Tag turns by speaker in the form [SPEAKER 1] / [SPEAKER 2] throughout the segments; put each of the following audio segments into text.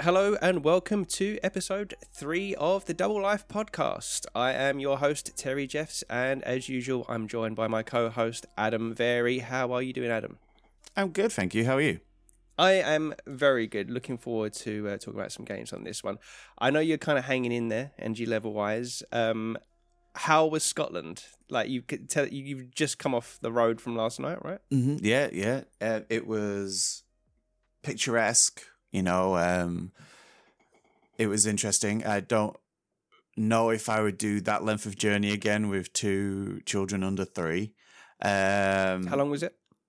[SPEAKER 1] Hello and welcome to episode 3 of the Double Life podcast. I am your host, Terry Jeffs, and as usual, I'm joined by my co-host, Adam Very. How are you doing, Adam?
[SPEAKER 2] I'm good, thank you. How are you?
[SPEAKER 1] I am very good. Looking forward to talking about some games on this one. I know you're kind of hanging in there, energy level-wise. How was Scotland? Like, you could tell, you've just come off the road from last night, right?
[SPEAKER 2] Mm-hmm. Yeah. It was picturesque. It was interesting. I don't know if I would do that length of journey again with 2 children under 3.
[SPEAKER 1] How long was it?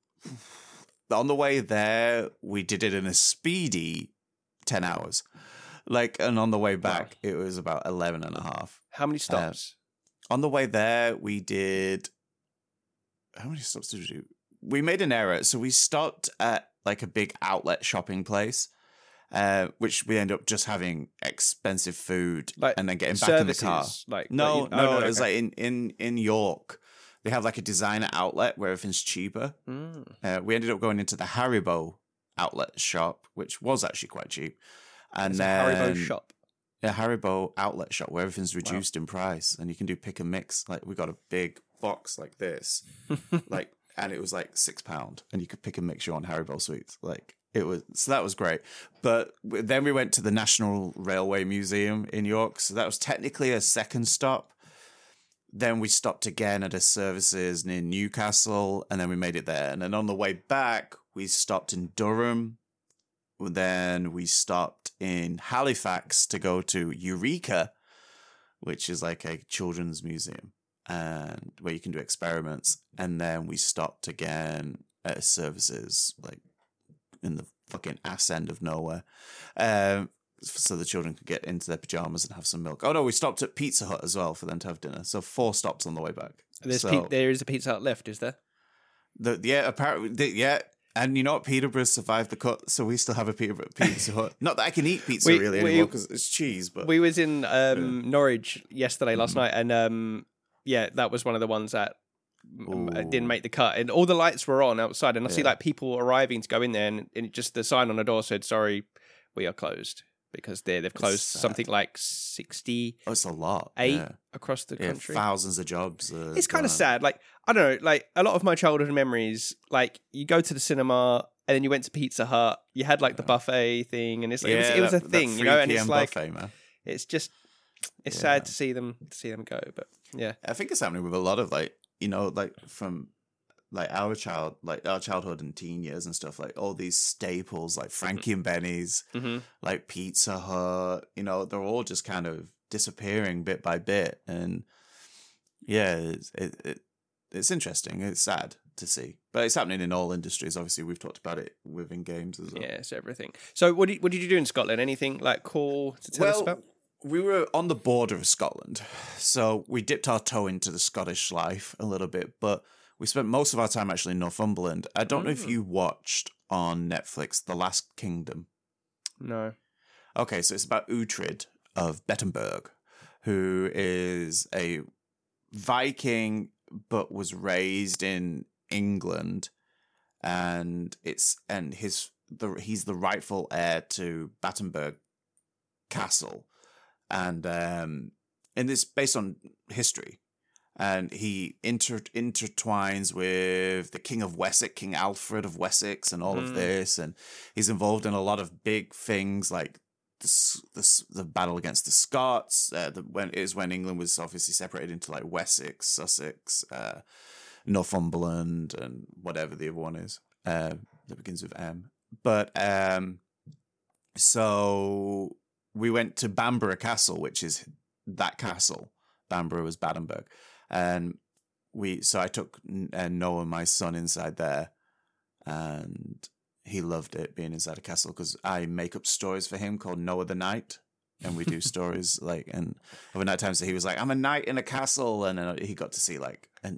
[SPEAKER 2] On the way there, we did it in a speedy 10 hours. And on the way back, It was about 11 and a half.
[SPEAKER 1] How many stops?
[SPEAKER 2] On the way there, we did... How many stops did we do? We made an error. So we stopped at a big outlet shopping place. Which we end up just having expensive food and then getting back in the car. No, it was in York. They have a designer outlet where everything's cheaper. We ended up going into the Haribo outlet shop, which was actually quite cheap. And then
[SPEAKER 1] Haribo shop.
[SPEAKER 2] A Haribo outlet shop where everything's reduced in price and you can do pick and mix. We got a big box like this, and it was £6, and you could pick and mix your own Haribo sweets. So that was great. But then we went to the National Railway Museum in York. So that was technically a second stop. Then we stopped again at a services near Newcastle, and then we made it there. And then on the way back, we stopped in Durham. Then we stopped in Halifax to go to Eureka, which is a children's museum and where you can do experiments. And then we stopped again at a services, in the fucking ass end of nowhere, so the children could get into their pajamas and have some milk. Oh no, we stopped at Pizza Hut as well for them to have dinner. So 4 stops on the way back.
[SPEAKER 1] There is a Pizza Hut left, is there?
[SPEAKER 2] Apparently, yeah. And you know what? Peterborough survived the cut, so we still have a Peterborough Pizza Hut. Not that I can eat pizza anymore because it's cheese. But
[SPEAKER 1] we was in Norwich last night, and that was one of the ones that didn't make the cut, and all the lights were on outside, and I see people arriving to go in there, and it just the sign on the door said, "Sorry, we are closed," because they've closed something like 60.
[SPEAKER 2] Oh, it's a lot.
[SPEAKER 1] 8 across the country.
[SPEAKER 2] Thousands of jobs.
[SPEAKER 1] It's kind of sad. I don't know. A lot of my childhood memories. You go to the cinema, and then you went to Pizza Hut. You had the buffet thing, and it was a thing, and it's
[SPEAKER 2] buffet, man.
[SPEAKER 1] It's just sad to see them go, but yeah,
[SPEAKER 2] I think it's happening with a lot of from our childhood and teen years and stuff, all these staples Frankie and Benny's, Pizza Hut, they're all just kind of disappearing bit by bit. And yeah, it's interesting. It's sad to see, but it's happening in all industries. Obviously, we've talked about it within games as well.
[SPEAKER 1] Yeah, it's everything. So what did you do in Scotland? Anything cool to tell us about?
[SPEAKER 2] We were on the border of Scotland, so we dipped our toe into the Scottish life a little bit, but we spent most of our time actually in Northumberland. I don't know if you watched on Netflix The Last Kingdom.
[SPEAKER 1] No.
[SPEAKER 2] Okay, so it's about Uhtred of Bettenberg, who is a Viking but was raised in England, and he's the rightful heir to Battenberg Castle. And it's based on history, and he intertwines with the King of Wessex, King Alfred of Wessex, and all of this, and he's involved in a lot of big things like the battle against the Scots. When England was obviously separated into Wessex, Sussex, Northumberland, and whatever the other one is that begins with M. But so we went to Bamborough Castle, which is that castle. Bamborough was Battenberg. And I took Noah, my son, inside there, and he loved it being inside a castle because I make up stories for him called Noah the Knight. And we do stories and overnight times that he was I'm a knight in a castle. And then he got to see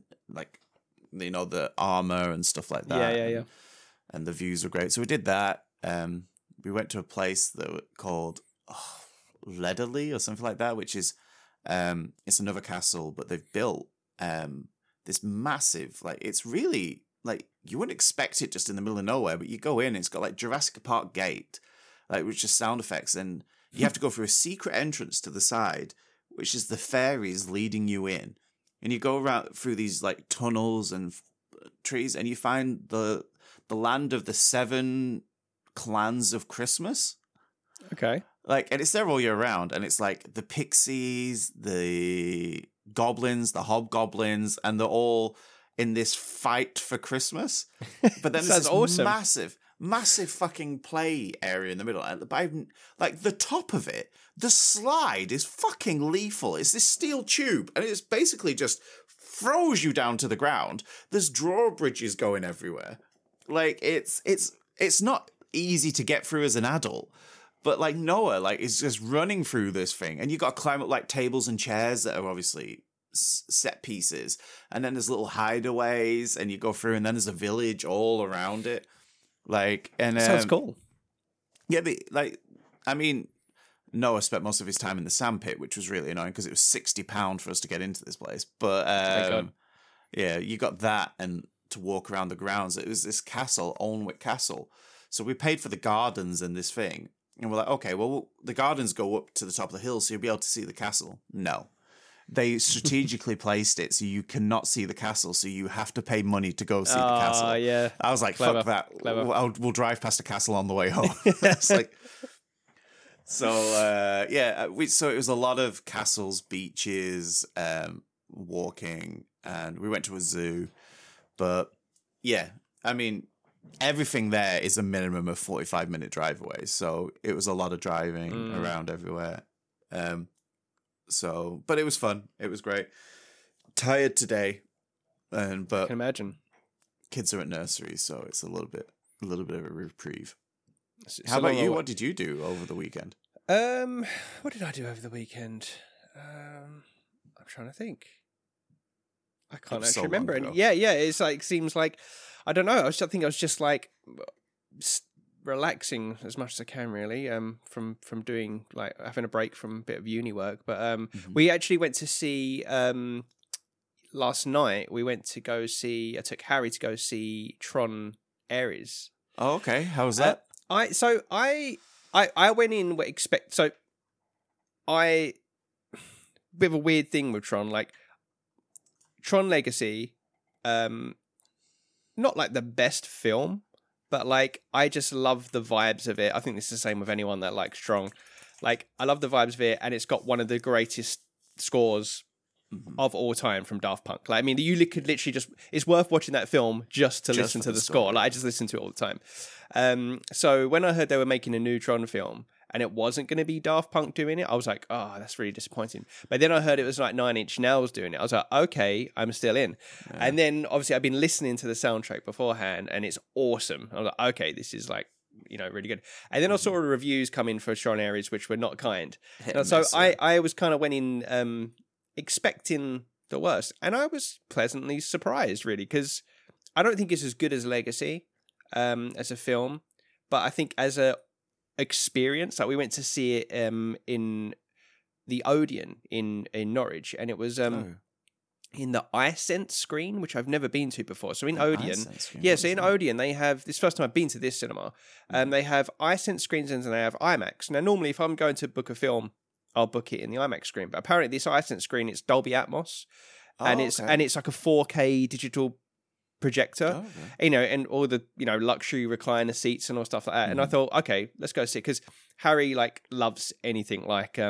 [SPEAKER 2] the armor and stuff like that.
[SPEAKER 1] Yeah.
[SPEAKER 2] And the views were great. So we did that. We went to a place called Ledderley or something like that, which is it's another castle, but they've built this massive, it's really you wouldn't expect it just in the middle of nowhere, but you go in, it's got Jurassic Park gate, like which is sound effects, and you have to go through a secret entrance to the side, which is the fairies leading you in, and you go around through these like tunnels and trees, and you find the land of the 7 clans of Christmas.
[SPEAKER 1] Okay.
[SPEAKER 2] Like, and it's there all year round, and it's like the pixies, the goblins, the hobgoblins, and they're all in this fight for Christmas. But then there's this
[SPEAKER 1] awesome.
[SPEAKER 2] massive fucking play area in the middle. And like the top of it, the slide is fucking lethal. It's this steel tube, and it's basically just throws you down to the ground. There's drawbridges going everywhere. Like it's not easy to get through as an adult. But like Noah, like is just running through this thing, and you got to climb up like tables and chairs that are obviously set pieces, and then there's little hideaways, and you go through, and then there's a village all around it. Like, and
[SPEAKER 1] Sounds cool.
[SPEAKER 2] Yeah, but like, I mean, Noah spent most of his time in the sandpit, which was really annoying because it was £60 for us to get into this place. But yeah, you got that and to walk around the grounds. It was this castle, Alnwick Castle. So we paid for the gardens and this thing. And we're like, okay, well, the gardens go up to the top of the hill, so you'll be able to see the castle. No. They strategically placed it so you cannot see the castle, so you have to pay money to go see the castle.
[SPEAKER 1] Yeah.
[SPEAKER 2] I was like,
[SPEAKER 1] Clever.
[SPEAKER 2] fuck that.
[SPEAKER 1] Clever.
[SPEAKER 2] We'll drive past the castle on the way home. It's like, so so it was a lot of castles, beaches, walking, and we went to a zoo. But yeah, I mean, everything there is a minimum of 45-minute drive away, so it was a lot of driving around everywhere. But it was fun. It was great. Tired today, but
[SPEAKER 1] I can imagine.
[SPEAKER 2] Kids are at nursery, so it's a little bit of a reprieve. How about you? What did you do over the weekend?
[SPEAKER 1] What did I do over the weekend? I'm trying to think. I can't actually remember. And yeah, it's like seems like I don't know. I think I was just like relaxing as much as I can, really. From doing like having a break from a bit of uni work. But we actually went to see last night. We went to go see. I took Harry to go see Tron Ares.
[SPEAKER 2] Oh, okay. How was that?
[SPEAKER 1] I went in bit of a weird thing with Tron, like Tron Legacy, not like the best film, but like I just love the vibes of it. I think this is the same with anyone that likes Tron. Like I love the vibes of it, and it's got one of the greatest scores of all time from Daft Punk. Like I mean, you could literally it's worth watching that film just to listen to the score. Like I just listen to it all the time. So when I heard they were making a new Tron film and it wasn't going to be Daft Punk doing it, I was like, oh, that's really disappointing. But then I heard it was like Nine Inch Nails doing it. I was like, okay, I'm still in. Yeah. And then obviously I've been listening to the soundtrack beforehand and it's awesome. I was like, okay, this is like, really good. And then I saw reviews come in for Tron Ares, which were not kind. So I was kind of went in expecting the worst. And I was pleasantly surprised, really, because I don't think it's as good as Legacy as a film. But I think as a experience, like we went to see it in the Odeon in Norwich, and it was in the iSense screen, which I've never been to before. So in Odeon, Odeon they have this first time I've been to this cinema. They have iSense screens and they have IMAX. Now normally if I'm going to book a film, I'll book it in the IMAX screen, but apparently this iSense screen, it's Dolby Atmos, and it's like a 4K digital projector, and all the luxury recliner seats and all stuff like that. And I thought, okay, let's go see it, because Harry like loves anything like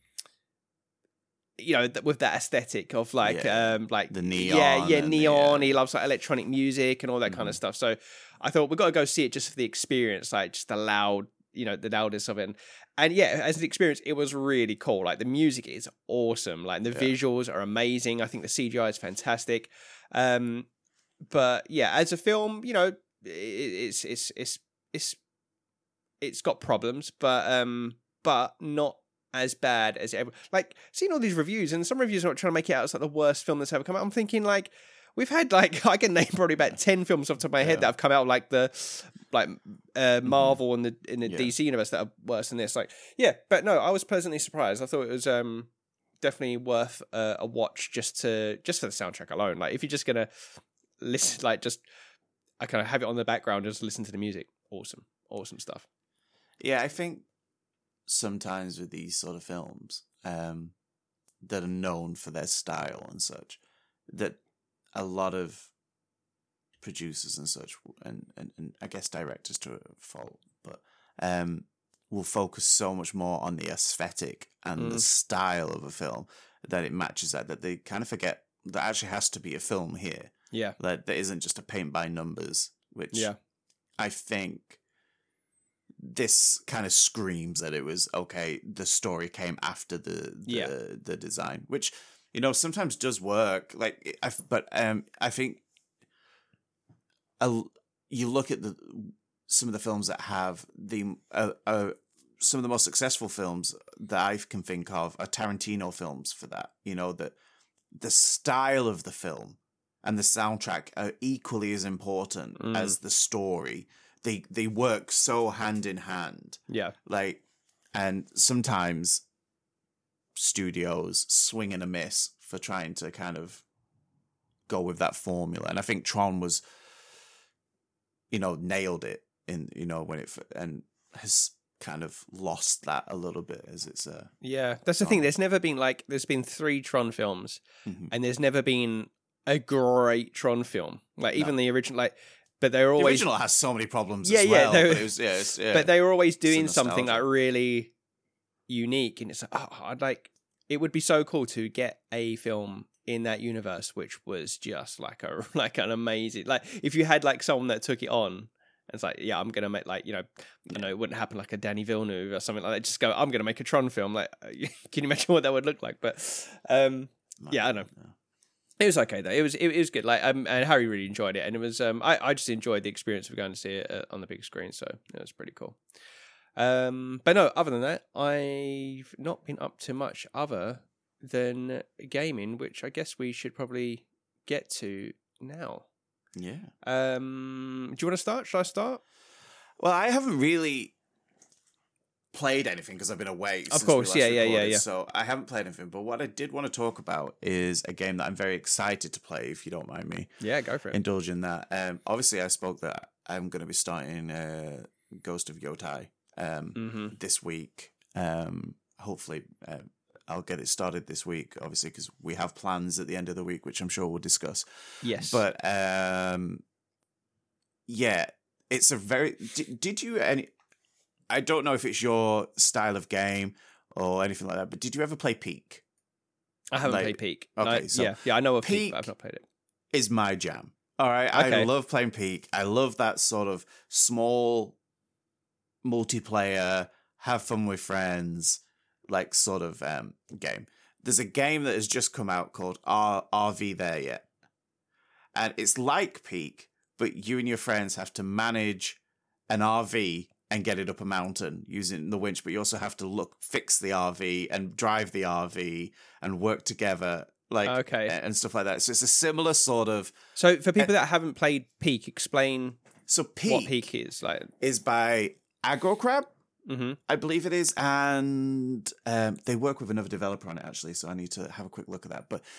[SPEAKER 1] with that aesthetic of like
[SPEAKER 2] the neon,
[SPEAKER 1] neon. He loves like electronic music and all that kind of stuff. So I thought we've got to go see it just for the experience, like just the loud, the loudness of it. And yeah, as an experience, it was really cool. Like the music is awesome, like the visuals are amazing. I think the CGI is fantastic. But yeah, as a film, it's got problems, but not as bad as ever. Like seeing all these reviews, and some reviews are trying to make it out as like the worst film that's ever come out. I'm thinking like we've had like I can name probably about 10 films off the top of my head that have come out like Marvel and in the DC universe that are worse than this. Like but no, I was pleasantly surprised. I thought it was definitely worth a watch just for the soundtrack alone. Like if you're just gonna listen, like just I kind of have it on the background, just listen to the music. Awesome stuff.
[SPEAKER 2] Yeah, I think sometimes with these sort of films that are known for their style and such, that a lot of producers and such, and I guess directors to a fault, but will focus so much more on the aesthetic and the style of a film that it matches that they kind of forget there actually has to be a film here.
[SPEAKER 1] Yeah.
[SPEAKER 2] That there isn't just a paint by numbers, which I think this kind of screams that it was okay. The story came after the design, which, you know, sometimes does work. Like, I think you look at some of the films that have some of the most successful films that I can think of are Tarantino films for that. You know, that the style of the film and the soundtrack are equally as important as the story. They work so hand in hand.
[SPEAKER 1] Yeah.
[SPEAKER 2] Like, and sometimes studios swing and a miss for trying to kind of go with that formula. And I think Tron was, you know, nailed it in, you know, when and has kind of lost that a little bit as it's
[SPEAKER 1] that's the thing. There's been 3 Tron films and there's never been a great Tron film. Like even the original, like, but they were always...
[SPEAKER 2] The original has so many problems as well.
[SPEAKER 1] But they were always doing something like really unique, and it's like, it would be so cool to get a film in that universe which was just like an amazing, like, if you had like someone that took it on. It's like, yeah, I'm gonna make, like, you know, I know it wouldn't happen like a Danny Villeneuve or something like that. Just go, I'm gonna make a Tron film. Like, can you imagine what that would look like? But I don't know. It was okay though. It was good. Like, and Harry really enjoyed it, and it was. I just enjoyed the experience of going to see it on the big screen. So it was pretty cool. But no, other than that, I've not been up to much other than gaming, which I guess we should probably get to now.
[SPEAKER 2] Yeah.
[SPEAKER 1] Do you want to start? Should I start?
[SPEAKER 2] Well, I haven't really played anything because I've been away.
[SPEAKER 1] Of course, yeah.
[SPEAKER 2] So I haven't played anything. But what I did want to talk about is a game that I'm very excited to play, if you don't mind me.
[SPEAKER 1] Yeah, go for it.
[SPEAKER 2] Indulge in that. Obviously, I spoke that I'm going to be starting Ghost of Yotai this week. Hopefully, I'll get it started this week, obviously, because we have plans at the end of the week, which I'm sure we'll discuss.
[SPEAKER 1] Yes.
[SPEAKER 2] But, yeah, it's a very... Did you... I don't know if it's your style of game or anything like that, but did you ever play Peak?
[SPEAKER 1] I haven't played Peak.
[SPEAKER 2] Okay,
[SPEAKER 1] no,
[SPEAKER 2] so
[SPEAKER 1] yeah, I know of Peak, but I've not played it.
[SPEAKER 2] Is my jam. All right, okay. I love playing Peak. I love that sort of small multiplayer, have fun with friends, like sort of game. There's a game that has just come out called RV There Yet? And it's like Peak, but you and your friends have to manage an RV and get it up a mountain using the winch, but you also have to fix the RV and drive the RV and work together, like, and stuff like that. So it's a similar sort of...
[SPEAKER 1] So for people that haven't played Peak, explain what Peak is. Like,
[SPEAKER 2] is by Aggro Crab, I believe it is, and they work with another developer on it, actually, so I need to have a quick look at that. But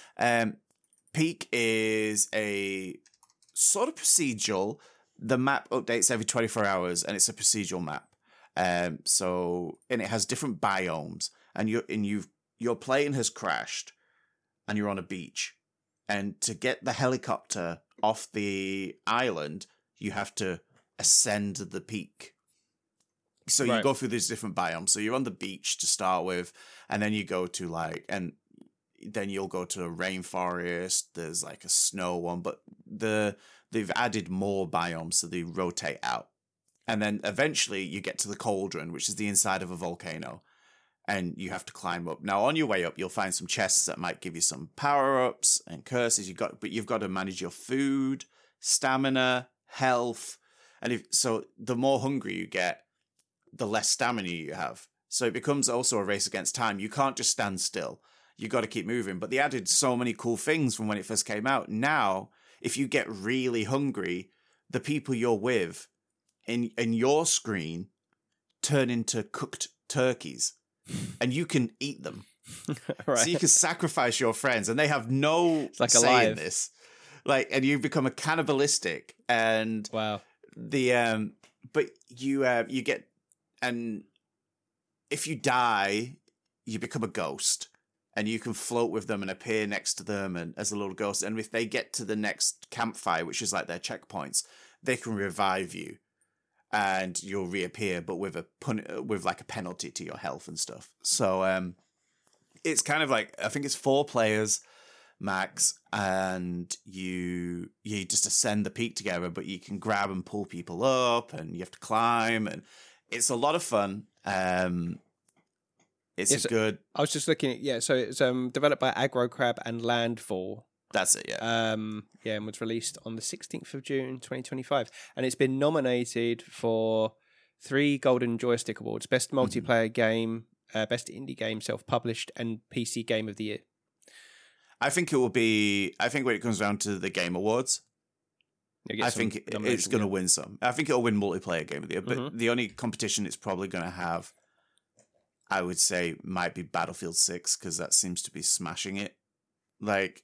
[SPEAKER 2] Peak is a sort of procedural. The map updates every 24 hours, and it's a procedural map. And it has different biomes, and your plane has crashed, and you're on a beach. And to get the helicopter off the island, you have to ascend the peak. So you go through these different biomes. So you're on the beach to start with, and then you go to then you'll go to a rainforest. There's like a snow one, but they've added more biomes, so they rotate out. And then eventually you get to the cauldron, which is the inside of a volcano, and you have to climb up. Now, on your way up, you'll find some chests that might give you some power-ups and curses. But you've got to manage your food, stamina, health, and so the more hungry you get, the less stamina you have. So it becomes also a race against time. You can't just stand still. You got to keep moving. But they added so many cool things from when it first came out. Now, if you get really hungry, the people you're with in your screen turn into cooked turkeys, and you can eat them. Right. So you can sacrifice your friends, and they have no say in this. Like, and you become a cannibalistic, and
[SPEAKER 1] wow.
[SPEAKER 2] But you get and if you die, you become a ghost, and you can float with them and appear next to them and as a little ghost. And if they get to the next campfire, which is like their checkpoints, they can revive you, and you'll reappear, but with with like a penalty to your health and stuff. So it's kind of like, I think it's 4 players max, and you just ascend the peak together, but you can grab and pull people up, and you have to climb, and it's a lot of fun. It's a good.
[SPEAKER 1] I was just looking at so it's developed by Aggro Crab and Landfall.
[SPEAKER 2] That's it, yeah.
[SPEAKER 1] And was released on the 16th of June 2025, and it's been nominated for 3 Golden Joystick Awards: Best Multiplayer Game, Best Indie Game, Self-Published, and PC Game of the Year.
[SPEAKER 2] I think it will be. I think when it comes down to the Game Awards, I think it's going to win some. I think it'll win Multiplayer Game of the Year, but the only competition it's probably going to have, I would say, might be Battlefield 6, because that seems to be smashing it. But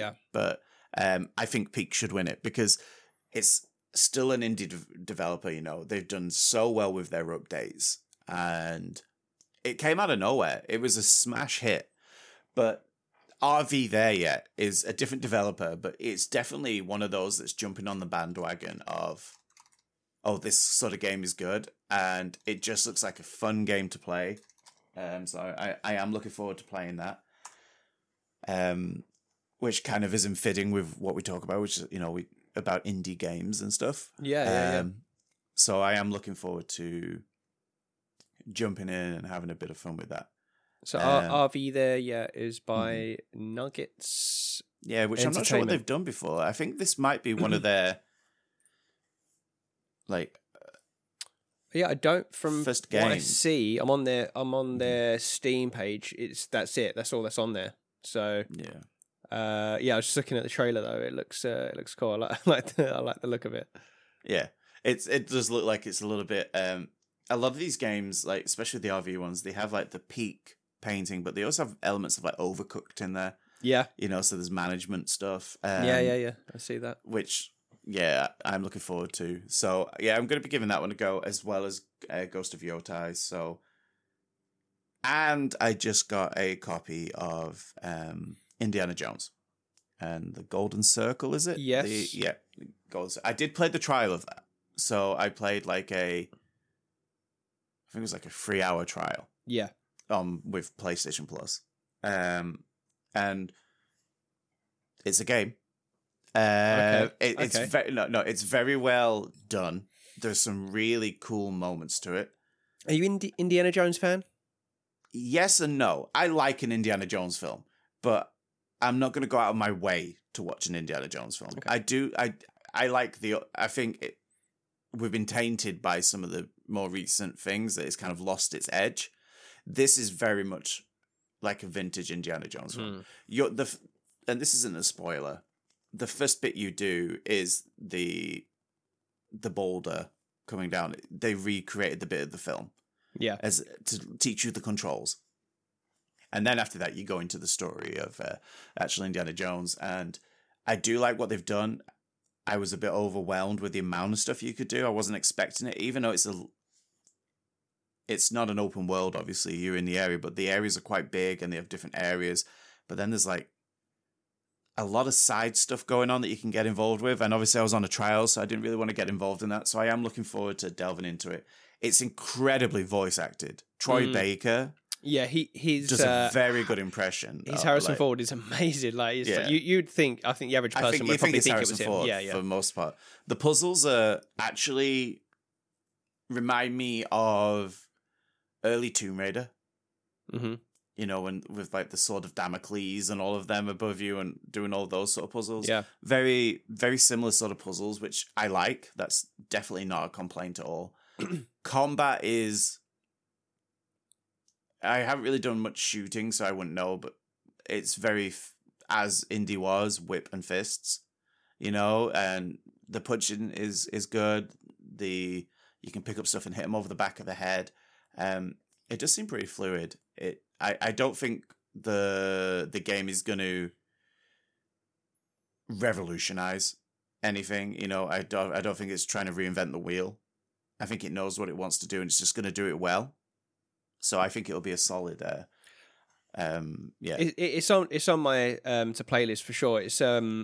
[SPEAKER 2] I think Peak should win it because it's still an indie developer. You know, they've done so well with their updates, and it came out of nowhere. It was a smash hit, but RV There Yet is a different developer, but it's definitely one of those that's jumping on the bandwagon of, oh, this sort of game is good, and it just looks like a fun game to play. So I am looking forward to playing that. Which kind of isn't fitting with what we talk about, which is, about indie games and stuff.
[SPEAKER 1] Yeah.
[SPEAKER 2] So I am looking forward to jumping in and having a bit of fun with that.
[SPEAKER 1] So RV There Yet is by Nuggets.
[SPEAKER 2] Yeah, which I'm not sure what they've done before. I think this might be one of their
[SPEAKER 1] Yeah, I don't. From
[SPEAKER 2] first
[SPEAKER 1] what I
[SPEAKER 2] games.
[SPEAKER 1] see, I'm on their Steam page. That's it. That's all that's on there. So
[SPEAKER 2] yeah.
[SPEAKER 1] I was just looking at the trailer though. It looks cool. I like the look of it.
[SPEAKER 2] Yeah, it does look like it's a little bit. A lot of these games, like especially the RV ones, they have like the peak painting, but they also have elements of like Overcooked in there.
[SPEAKER 1] Yeah,
[SPEAKER 2] so there's management stuff.
[SPEAKER 1] Yeah. I see that.
[SPEAKER 2] Which, yeah, I'm looking forward to. So yeah, I'm going to be giving that one a go, as well as Ghost of Yotai. So, and I just got a copy of Indiana Jones and the Golden Circle. Is it?
[SPEAKER 1] Yes.
[SPEAKER 2] I did play the trial of that. So I played I think it was like a 3-hour trial.
[SPEAKER 1] Yeah.
[SPEAKER 2] With PlayStation Plus. And it's a game. It's it's very well done. There's some really cool moments to it.
[SPEAKER 1] Are you Indiana Jones fan?
[SPEAKER 2] Yes and no. I like an Indiana Jones film, but I'm not going to go out of my way to watch an Indiana Jones film. Okay. I think we've been tainted by some of the more recent things that it's kind of lost its edge. This is very much like a vintage Indiana Jones film. And this isn't a spoiler. The first bit you do is the boulder coming down. They recreated the bit of the film.
[SPEAKER 1] Yeah.
[SPEAKER 2] As to teach you the controls. And then after that, you go into the story of actual Indiana Jones. And I do like what they've done. I was a bit overwhelmed with the amount of stuff you could do. I wasn't expecting it, even though it's not an open world, obviously. You're in the area, but the areas are quite big and they have different areas. But then there's a lot of side stuff going on that you can get involved with. And obviously I was on a trial, so I didn't really want to get involved in that. So I am looking forward to delving into it. It's incredibly voice acted. Troy Baker.
[SPEAKER 1] Yeah, he's
[SPEAKER 2] does a very good impression.
[SPEAKER 1] His Harrison Ford is amazing. You'd think. I think the average person would probably think it was him. Yeah,
[SPEAKER 2] for the most part. The puzzles actually remind me of early Tomb Raider.
[SPEAKER 1] Mm-hmm.
[SPEAKER 2] When with the Sword of Damocles and all of them above you and doing all those sort of puzzles.
[SPEAKER 1] Yeah,
[SPEAKER 2] very very similar sort of puzzles, which I like. That's definitely not a complaint at all. Combat is. I haven't really done much shooting, so I wouldn't know, but it's very, as Indy was, whip and fists, and the punching is good. You can pick up stuff and hit them over the back of the head. It does seem pretty fluid. I don't think the game is going to revolutionize anything. I don't think it's trying to reinvent the wheel. I think it knows what it wants to do, and it's just going to do it well. So I think it'll be a solid.
[SPEAKER 1] It's on my to playlist for sure. It's I'm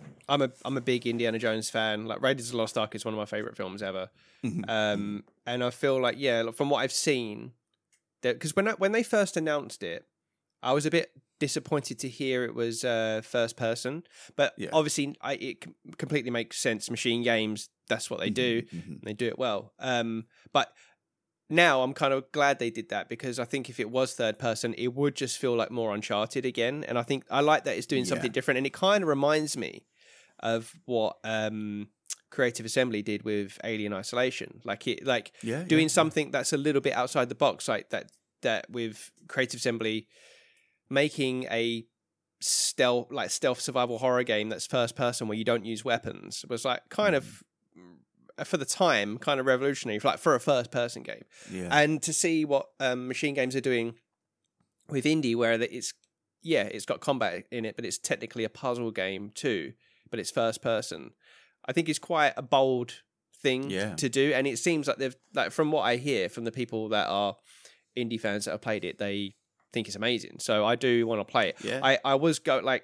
[SPEAKER 1] a big Indiana Jones fan. Like Raiders of the Lost Ark is one of my favorite films ever. And I feel like from what I've seen, because when they first announced it, I was a bit disappointed to hear it was first person, but obviously it completely makes sense. Machine Games, that's what they do. And they do it well. But now I'm kind of glad they did that, because I think if it was third person, it would just feel like more Uncharted again. And I think I like that it's doing something different. And it kind of reminds me of what Creative Assembly did with Alien Isolation, doing something that's a little bit outside the box, like that with Creative Assembly making a stealth survival horror game that's first person where you don't use weapons was like kind of, for the time, kind of revolutionary for a first person game. And to see what Machine Games are doing with Indie, where it's got combat in it, but it's technically a puzzle game too, but it's first person, I think is quite a bold thing to do. And it seems like from what I hear from the people that are indie fans that have played it, they think it's amazing. So I do want to play it. I was going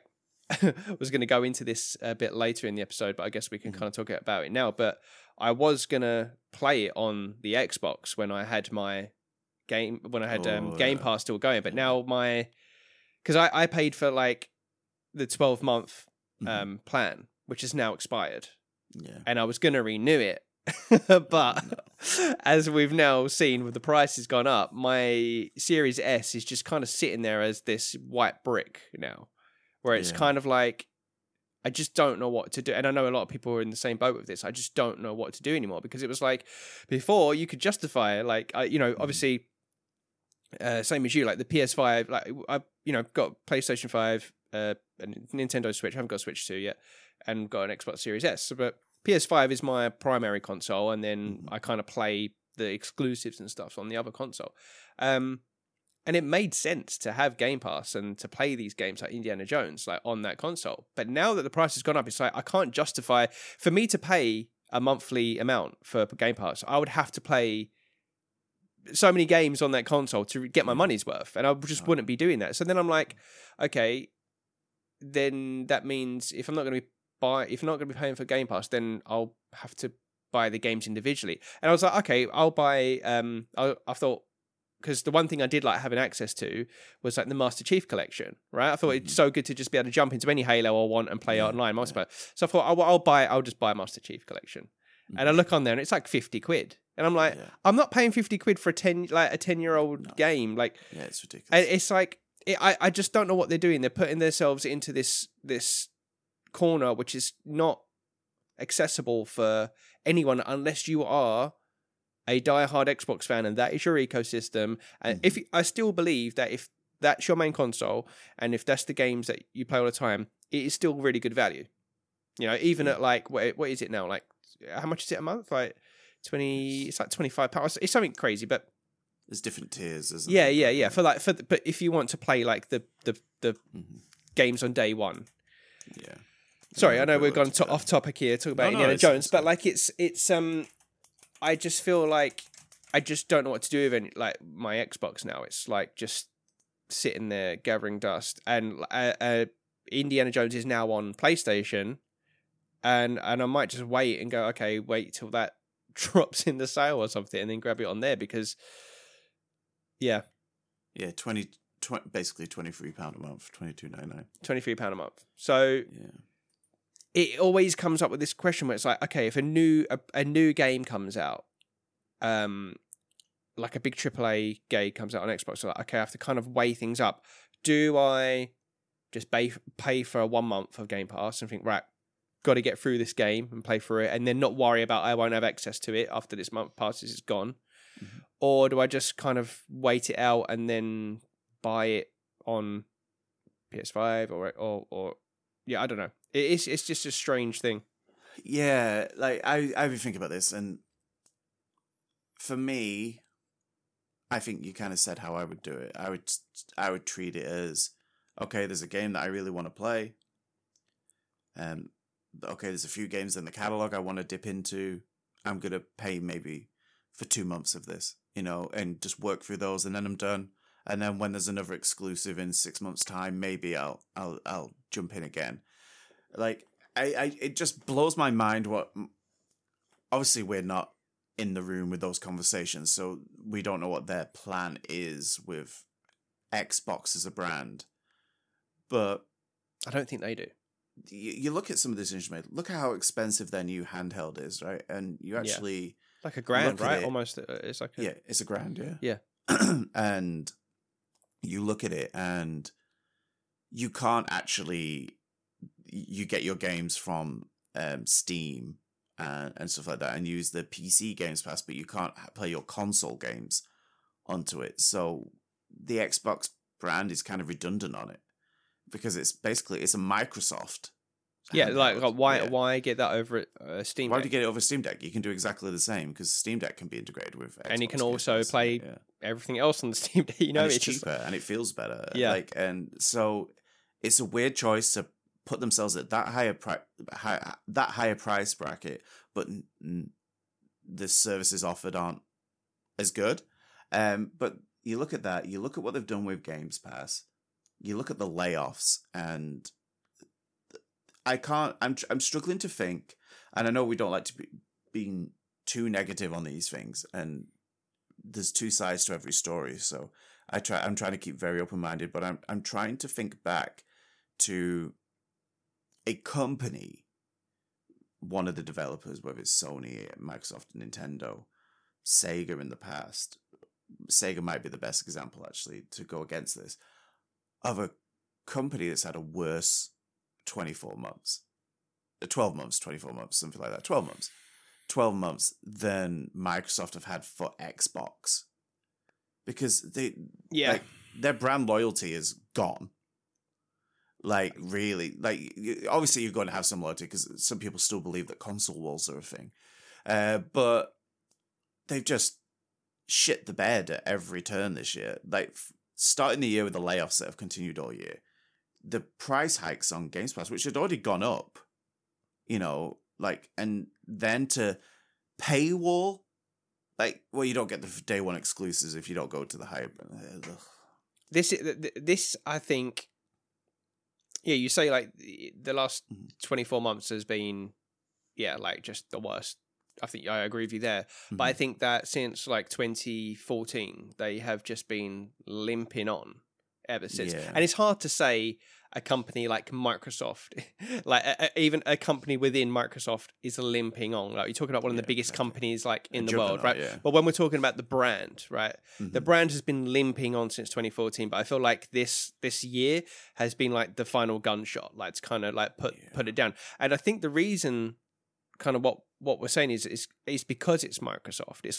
[SPEAKER 1] to go into this a bit later in the episode, but I guess we can kind of talk about it now. But I was going to play it on the Xbox when I had my Game Pass still going. But now because I paid for like the 12-month plan, which is now expired. And I was going to renew it. But as we've now seen, with the price has gone up, my Series S is just kind of sitting there as this white brick now, where it's kind of like, I just don't know what to do. And I know a lot of people are in the same boat with this. I just don't know what to do anymore, because it was like before you could justify obviously same as you, like the PS5, like I've got PlayStation 5, a Nintendo Switch. I haven't got a Switch 2 yet, and got an Xbox Series S. But PS5 is my primary console, and then I kind of play the exclusives and stuff on the other console. And it made sense to have Game Pass and to play these games like Indiana Jones like on that console. But now that the price has gone up, it's like I can't justify, for me to pay a monthly amount for Game Pass, I would have to play so many games on that console to get my money's worth, and I just wouldn't be doing that. So then I'm like, okay, then that means if I'm not going to be paying for Game Pass, then I'll have to buy the games individually. And I was like, okay, I'll buy. I thought, because the one thing I did like having access to was like the Master Chief collection, right? I thought it's so good to just be able to jump into any Halo I want and play online multiplayer. So I thought I'll just buy a Master Chief collection. And I look on there and it's like 50 quid. And I'm like, I'm not paying 50 quid for a 10-year-old game. Like,
[SPEAKER 2] it's ridiculous.
[SPEAKER 1] And it's like, I just don't know what they're doing. They're putting themselves into this corner, which is not accessible for anyone unless you are a diehard Xbox fan, and that is your ecosystem. And if I still believe that if that's your main console, and if that's the games that you play all the time, it is still really good value. Even at like what is it now? Like, how much is it a month? Like 20. It's like £25. It's something crazy, but
[SPEAKER 2] there's different tiers, isn't there?
[SPEAKER 1] Yeah. But if you want to play like the games on day one.
[SPEAKER 2] Yeah.
[SPEAKER 1] Sorry, I know we're going off topic here, talking about Indiana Jones, but like it's I just feel like I just don't know what to do with my Xbox now. It's like just sitting there gathering dust. And Indiana Jones is now on PlayStation, and I might just wait and go, okay, wait till that drops in the sale or something, and then grab it on there, because
[SPEAKER 2] basically £23 a month, £22.99.
[SPEAKER 1] £23 a month. So it always comes up with this question where it's like, okay, if a new game comes out, like a big AAA game comes out on Xbox, so like, okay, I have to kind of weigh things up. Do I just pay for 1 month of Game Pass and think, right, got to get through this game and play through it, and then not worry about I won't have access to it after this month passes, it's gone? Or do I just kind of wait it out and then buy it on PS5 or I don't know. It's just a strange thing.
[SPEAKER 2] Yeah, like I've been thinking about this, and for me, I think you kind of said how I would do it. I would treat it as, okay, there's a game that I really want to play. Okay, there's a few games in the catalog I want to dip into. I'm gonna pay maybe for 2 months of this, and just work through those, and then I'm done. And then when there's another exclusive in 6 months' time, maybe I'll jump in again. Like it just blows my mind. Obviously we're not in the room with those conversations, so we don't know what their plan is with Xbox as a brand. But
[SPEAKER 1] I don't think they do.
[SPEAKER 2] You look at some of this instrument. Look at how expensive their new handheld is, right? And you actually
[SPEAKER 1] like $1,000, right? Almost, it's like
[SPEAKER 2] it's $1,000,
[SPEAKER 1] yeah.
[SPEAKER 2] And you look at it, and you can't actually. You get your games from Steam and stuff like that, and use the PC Games Pass, but you can't play your console games onto it. So the Xbox brand is kind of redundant on it, because it's a Microsoft.
[SPEAKER 1] Yeah, like why get that over at Steam Deck?
[SPEAKER 2] Why do you get it over Steam Deck? You can do exactly the same, because Steam Deck can be integrated with Xbox,
[SPEAKER 1] and you can also play everything else on the Steam Deck.
[SPEAKER 2] And it's cheaper, and it feels better.
[SPEAKER 1] Yeah,
[SPEAKER 2] and so it's a weird choice to put themselves at that higher price bracket, but the services offered aren't as good. But you look at that, you look at what they've done with Games Pass, you look at the layoffs, and I'm struggling to think, and I know we don't like to be being too negative on these things, and there's two sides to every story, so I'm trying to keep very open-minded, but I'm trying to think back to a company, one of the developers, whether it's Sony, Microsoft, Nintendo, Sega in the past. Sega might be the best example, actually, to go against this, of a company that's had a worse 24 months. 12 months, 24 months, something like that. 12 months. 12 months than Microsoft have had for Xbox. Because their brand loyalty is gone. Like, really, obviously you're going to have some loyalty, because some people still believe that console wars are a thing. But they've just shit the bed at every turn this year. Like, starting the year with the layoffs that have continued all year, the price hikes on Games Pass, which had already gone up, and then to paywall, you don't get the day one exclusives if you don't go to the higher.
[SPEAKER 1] This, I think. Yeah, you say the last 24 months has been, just the worst. I think I agree with you there. Mm-hmm. But I think that since 2014, they have just been limping on ever since. Yeah. And it's hard to say a company like Microsoft, even a company within Microsoft is limping on. You're talking about one of the biggest companies in the world, right? Yeah. But when we're talking about the brand, right? Mm-hmm. The brand has been limping on since 2014, but I feel like this year has been the final gunshot. It's kind of put it down. And I think the reason, kind of what we're saying is because it's Microsoft. It's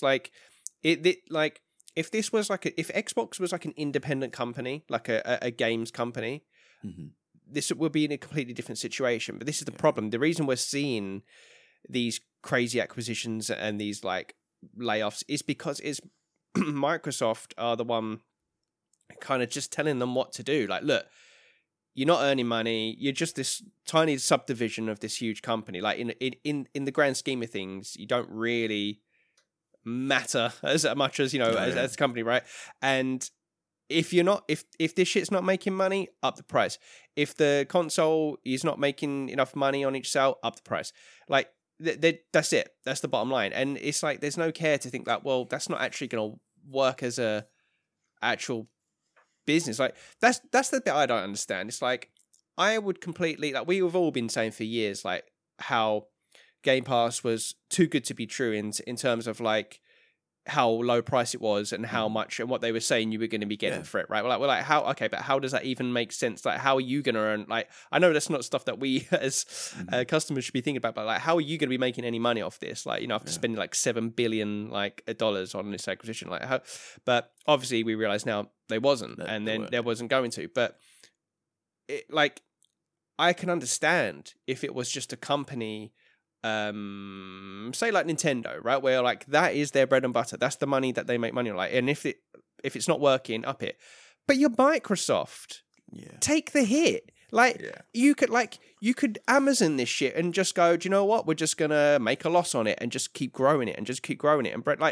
[SPEAKER 1] if this was if Xbox was an independent company, a games company, mm-hmm. this would be in a completely different situation. But this is the problem. The reason we're seeing these crazy acquisitions and these layoffs is because it's Microsoft are the one kind of just telling them what to do. Look, you're not earning money. You're just this tiny subdivision of this huge company. In the grand scheme of things, you don't really matter as much as as a company, right? And if you're not, if this shit's not making money, up the price. If the console is not making enough money on each sale, up the price. That's it. That's the bottom line. And it's there's no care to think well, that's not actually going to work as a actual business. That's the bit I don't understand. It's I would completely we've all been saying for years how Game Pass was too good to be true in terms of how low price it was and how much and what they were saying you were going to be getting for it, right? We're how okay, but how does that even make sense? How are you going to earn? I know that's not stuff that we as customers should be thinking about, but how are you going to be making any money off this? After spending $7 billion dollars on this acquisition, how? But obviously we realize now they wasn't, and then there wasn't going to. But it, I can understand if it was just a company. Say Nintendo, right? Where that is their bread and butter. That's the money that they make money on. And if it's not working, up it. But you're Microsoft. Yeah. Take the hit. You could Amazon this shit and just go, do you know what? We're just gonna make a loss on it and just keep growing it and just keep growing it. And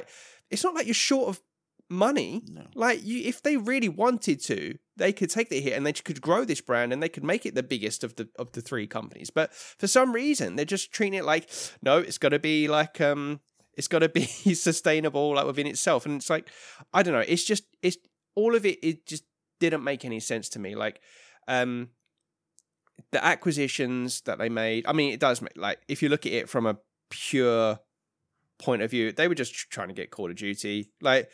[SPEAKER 1] it's not like you're short of money.
[SPEAKER 2] No.
[SPEAKER 1] Like if they really wanted to, they could take the hit and they could grow this brand and they could make it the biggest of the three companies. But for some reason, they're just treating it like, no, it's got to be like it's got to be sustainable, like within itself. And it's like, I don't know. It's all of it. It just didn't make any sense to me. Like, the acquisitions that they made. I mean, it does make, like, if you look at it from a pure point of view, they were just trying to get Call of Duty. Like,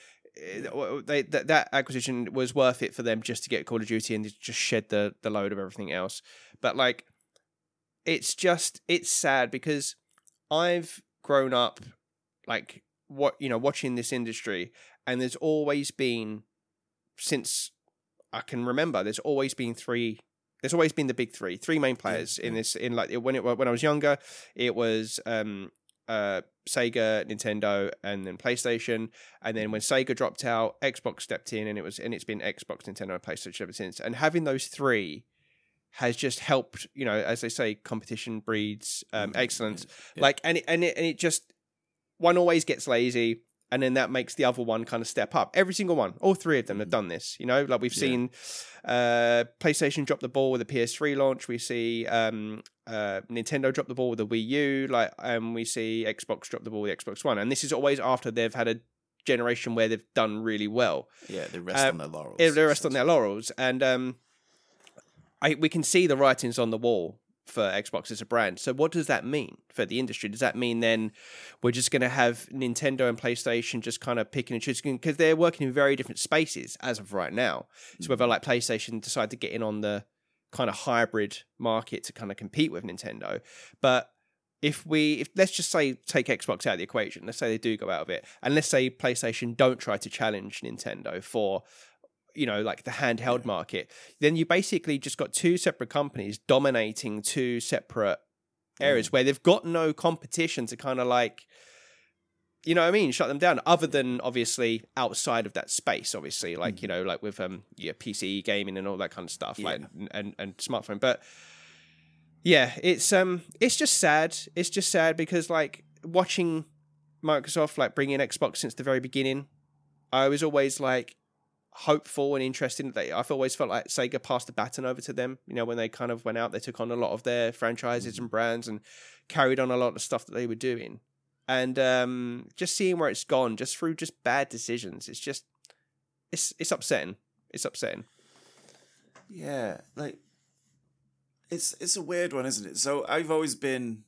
[SPEAKER 1] that acquisition was worth it for them just to get Call of Duty and just shed the load of everything else. But like, it's sad because I've grown up like watching this industry, and there's always been, since I can remember, there's always been the big three main players in this. In like when I was younger, it was Sega, Nintendo, and then PlayStation. And then when Sega dropped out, Xbox stepped in, and it's been Xbox, Nintendo, and PlayStation ever since. And having those three has just helped. As they say, competition breeds excellence.
[SPEAKER 2] Yeah.
[SPEAKER 1] Like, and it just, one always gets lazy, and then that makes the other one kind of step up. Every single one, all three of them have done this. Like we've seen PlayStation drop the ball with the PS3 launch. We see Nintendo drop the ball with the Wii U. We see Xbox drop the ball with the Xbox One. And this is always after they've had a generation where they've done really well.
[SPEAKER 2] Yeah, they rest on their laurels.
[SPEAKER 1] They rest on their laurels. And we can see the writings on the wall for Xbox as a brand. So what does that mean for the industry? Does that mean then we're just going to have Nintendo and PlayStation just kind of picking and choosing, because they're working in very different spaces as of right now? So whether like PlayStation decide to get in on the kind of hybrid market to kind of compete with Nintendo, but if let's just say take Xbox out of the equation, let's say they do go out of it, and let's say PlayStation don't try to challenge Nintendo for like the handheld market, then you basically just got two separate companies dominating two separate areas where they've got no competition to kind of like, shut them down, other than obviously outside of that space, obviously, like, like with PC gaming and all that kind of stuff, like and smartphone. But yeah, it's just sad. It's just sad because like watching Microsoft like bring in Xbox since the very beginning, I was always like hopeful and interested. I've always felt like Sega passed the baton over to them. When they kind of went out, they took on a lot of their franchises and brands and carried on a lot of stuff that they were doing. And just seeing where it's gone, just through just bad decisions, it's just it's upsetting. It's upsetting.
[SPEAKER 2] Yeah, like it's a weird one, isn't it? So I've always been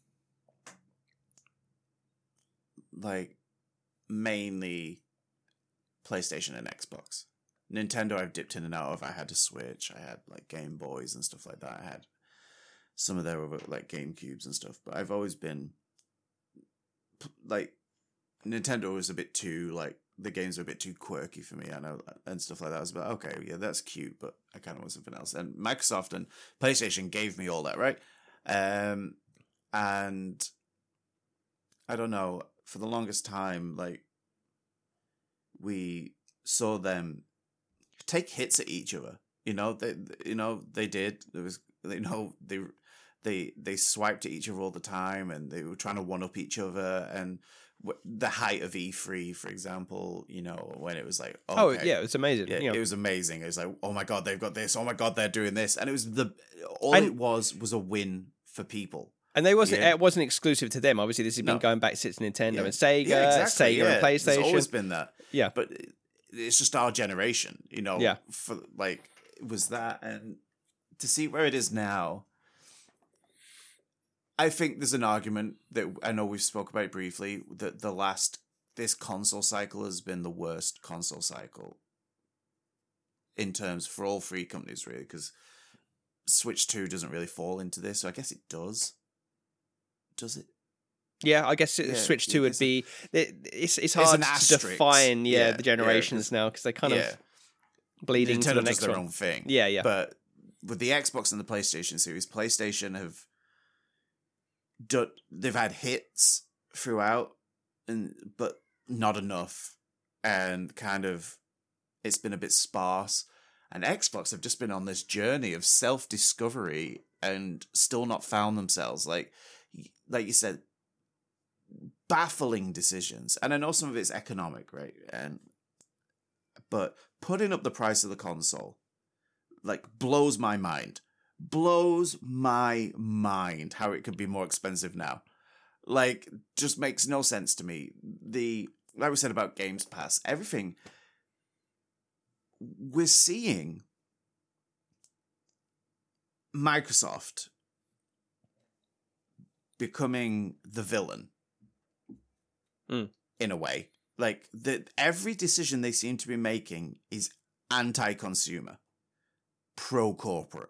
[SPEAKER 2] like mainly PlayStation and Xbox. Nintendo I've dipped in and out of. I had a Switch, I had like Game Boys and stuff like that. I had some of their other like GameCubes and stuff, but I've always been like Nintendo was a bit too like the games are a bit too quirky for me, I know, and stuff like that. I was like, okay, yeah, that's cute, but I kind of want something else. And Microsoft and PlayStation gave me all that, right? And I don't know, for the longest time, like we saw them take hits at each other. They did. There was, they swiped at each other all the time, and they were trying to one up each other. And the height of E3, for example, when it was like, okay,
[SPEAKER 1] oh yeah, it was amazing.
[SPEAKER 2] Yeah, it was amazing. It was like, oh my god, they've got this. Oh my god, they're doing this, and it was it was a win for people.
[SPEAKER 1] And it wasn't exclusive to them. Obviously, this has been going back since Nintendo and Sega,
[SPEAKER 2] exactly.
[SPEAKER 1] Sega and PlayStation.
[SPEAKER 2] There's always been that.
[SPEAKER 1] Yeah,
[SPEAKER 2] but it's just our generation,
[SPEAKER 1] Yeah,
[SPEAKER 2] for like it was that, and to see where it is now, I think there's an argument that I know we've spoke about briefly that this console cycle has been the worst console cycle in terms for all three companies, really, because Switch 2 doesn't really fall into this, so I guess it does. Does it?
[SPEAKER 1] Yeah, I guess Switch 2 would be... It's hard to define the generations now, because they kind of bleed into the next
[SPEAKER 2] one. Nintendo does their
[SPEAKER 1] own
[SPEAKER 2] thing.
[SPEAKER 1] Yeah.
[SPEAKER 2] But with the Xbox and the PlayStation series, PlayStation they've had hits throughout, but not enough, and kind of it's been a bit sparse. And Xbox have just been on this journey of self-discovery and still not found themselves. Like you said, baffling decisions. And I know some of it's economic, right? But putting up the price of the console, like, blows my mind. Blows my mind how it could be more expensive now. Like, just makes no sense to me. Like we said about Games Pass, everything we're seeing Microsoft becoming the villain in a way. Like, every decision they seem to be making is anti-consumer, pro-corporate.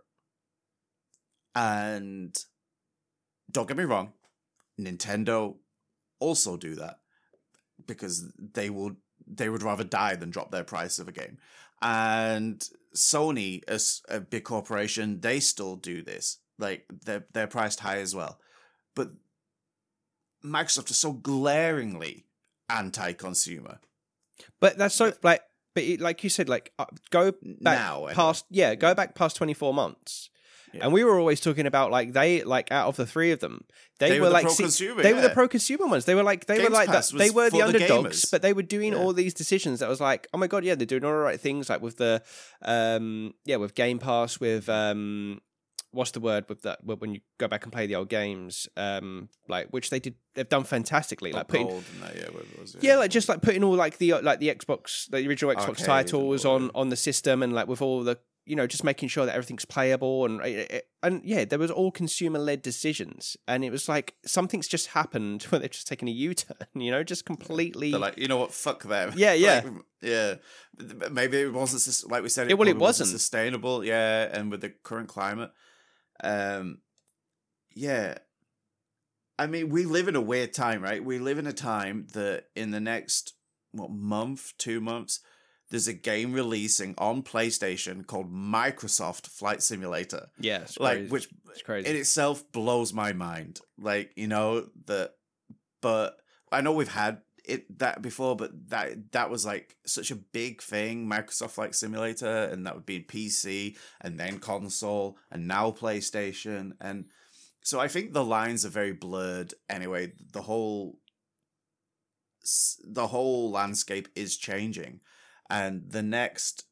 [SPEAKER 2] And don't get me wrong, Nintendo also do that because they would rather die than drop their price of a game. And Sony, as a big corporation, they still do this. Like, they're priced high as well. But Microsoft is so glaringly anti-consumer.
[SPEAKER 1] But that's so, like, like you said, like, go back
[SPEAKER 2] now,
[SPEAKER 1] past, go back past 24 months. Yeah. And we were always talking about, like, out of the three of them, they were like
[SPEAKER 2] pro-consumer.
[SPEAKER 1] They were the pro-consumer ones. They were like they were the underdogs, but they were doing all these decisions that was like, oh my god, yeah, they're doing all the right things, like with the with Game Pass, with what's the word with that when you go back and play the old games, like, which they've done fantastically, like putting like just like putting all like the Xbox, the original Xbox titles on the system, and like with all the, you know, just making sure that everything's playable, and yeah, there was all consumer-led decisions, and it was like something's just happened where they've just taken a U-turn, you know, just completely.
[SPEAKER 2] They're like, you know what, fuck them.
[SPEAKER 1] Yeah.
[SPEAKER 2] Like, yeah. Maybe it wasn't, like we said, it wasn't sustainable. Yeah, and with the current climate, yeah. I mean, we live in a weird time, right? We live in a time that in the next 2 months. There's a game releasing on PlayStation called Microsoft Flight Simulator.
[SPEAKER 1] Yeah, it's
[SPEAKER 2] like
[SPEAKER 1] crazy.
[SPEAKER 2] Which
[SPEAKER 1] it's crazy.
[SPEAKER 2] In itself blows my mind. Like, you know, but I know we've had that before, but that was like such a big thing, Microsoft Flight Simulator, and that would be PC and then console and now PlayStation, and so I think the lines are very blurred. Anyway, the whole landscape is changing. And the next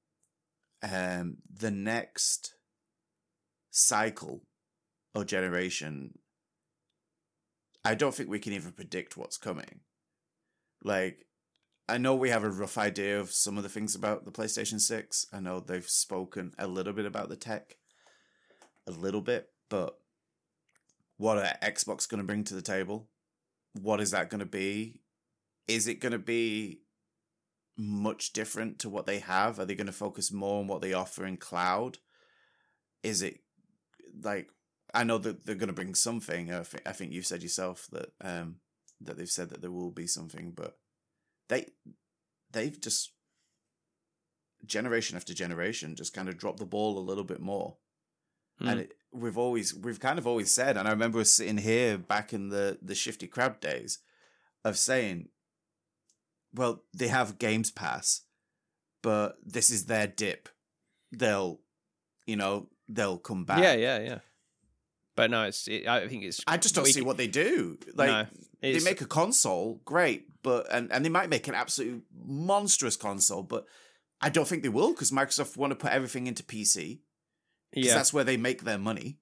[SPEAKER 2] cycle or generation, I don't think we can even predict what's coming. Like, I know we have a rough idea of some of the things about the PlayStation 6. I know they've spoken a little bit about the tech. A little bit, but what are Xbox going to bring to the table? What is that going to be? Is it going to be much different to what they have? Are they going to focus more on what they offer in cloud? Is it like, I know that they're going to bring something. I think you said yourself that that they've said that there will be something, but they've just generation after generation just kind of dropped the ball a little bit more. And we've kind of always said, and I remember us sitting here back in the Shifty Crab days of saying, well, they have Games Pass, but this is their dip. They'll come back.
[SPEAKER 1] Yeah. But no, I think it's.
[SPEAKER 2] I just don't see what they do. Like, no, they make a console, great, but and they might make an absolute monstrous console, but I don't think they will, because Microsoft want to put everything into PC. Because that's where they make their money.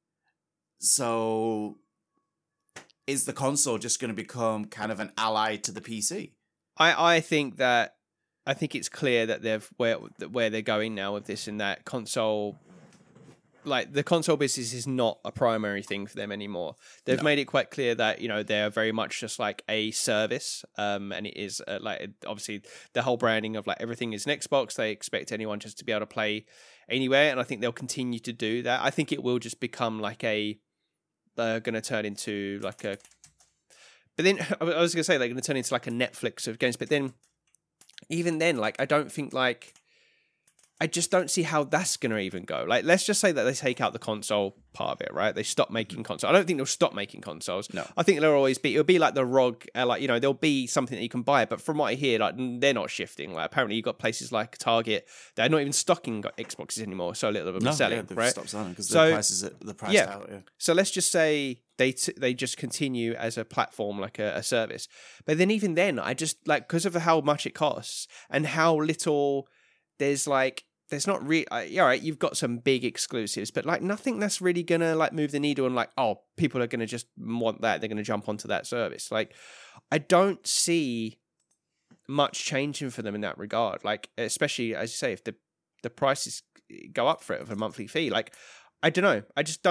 [SPEAKER 2] So, is the console just going to become kind of an ally to the PC?
[SPEAKER 1] I think it's clear that they've where they're going now with this, and that console, like, the console business is not a primary thing for them anymore. They've made it quite clear that, you know, they're very much just like a service, and it is like, obviously the whole branding of like everything is an Xbox. They expect anyone just to be able to play anywhere, and I think they'll continue to do that. I think it will just become like they're going to turn into like a. But then I was going to say they're going to turn into like a Netflix of games. But then, even then, like, I don't think like I just don't see how that's going to even go. Like, let's just say that they take out the console part of it, right? They stop making consoles. I don't think they'll stop making consoles.
[SPEAKER 2] No.
[SPEAKER 1] I think there'll always be, it'll be like the ROG, like, you know, there'll be something that you can buy. But from what I hear, like, they're not shifting. Like, apparently you've got places like Target, they're not even stocking Xboxes anymore. So little of them are selling,
[SPEAKER 2] they've
[SPEAKER 1] right?
[SPEAKER 2] stopped selling because the price is out. Yeah.
[SPEAKER 1] So let's just say they just continue as a platform, like a service. But then even then, I just, like, because of how much it costs and how little there's not really, yeah, right, you've got some big exclusives, but like nothing that's really gonna like move the needle and like, oh, people are gonna just want that, they're gonna jump onto that service. Like, I don't see much changing for them in that regard. Like, especially as you say, if the prices go up for it of a monthly fee, like, I don't know.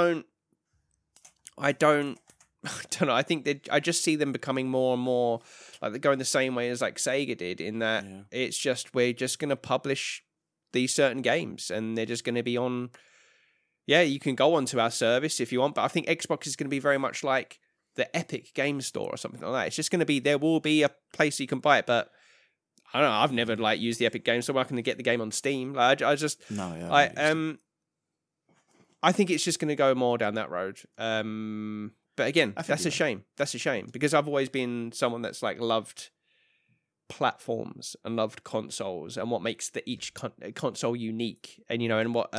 [SPEAKER 1] I don't know. I think I just see them becoming more and more like they're going the same way as like Sega did, in that it's just, we're just gonna publish these certain games and they're just going to be on. Yeah, you can go onto our service if you want, but I think Xbox is going to be very much like the Epic Game Store or something like that. It's just going to be, there will be a place you can buy it, but I don't know. I've never like used the Epic Game Store. I can get the game on Steam. Like, I think it's just going to go more down that road. But again, that's a shame. That's a shame because I've always been someone that's like loved platforms and loved consoles and what makes each console unique, and you know, and what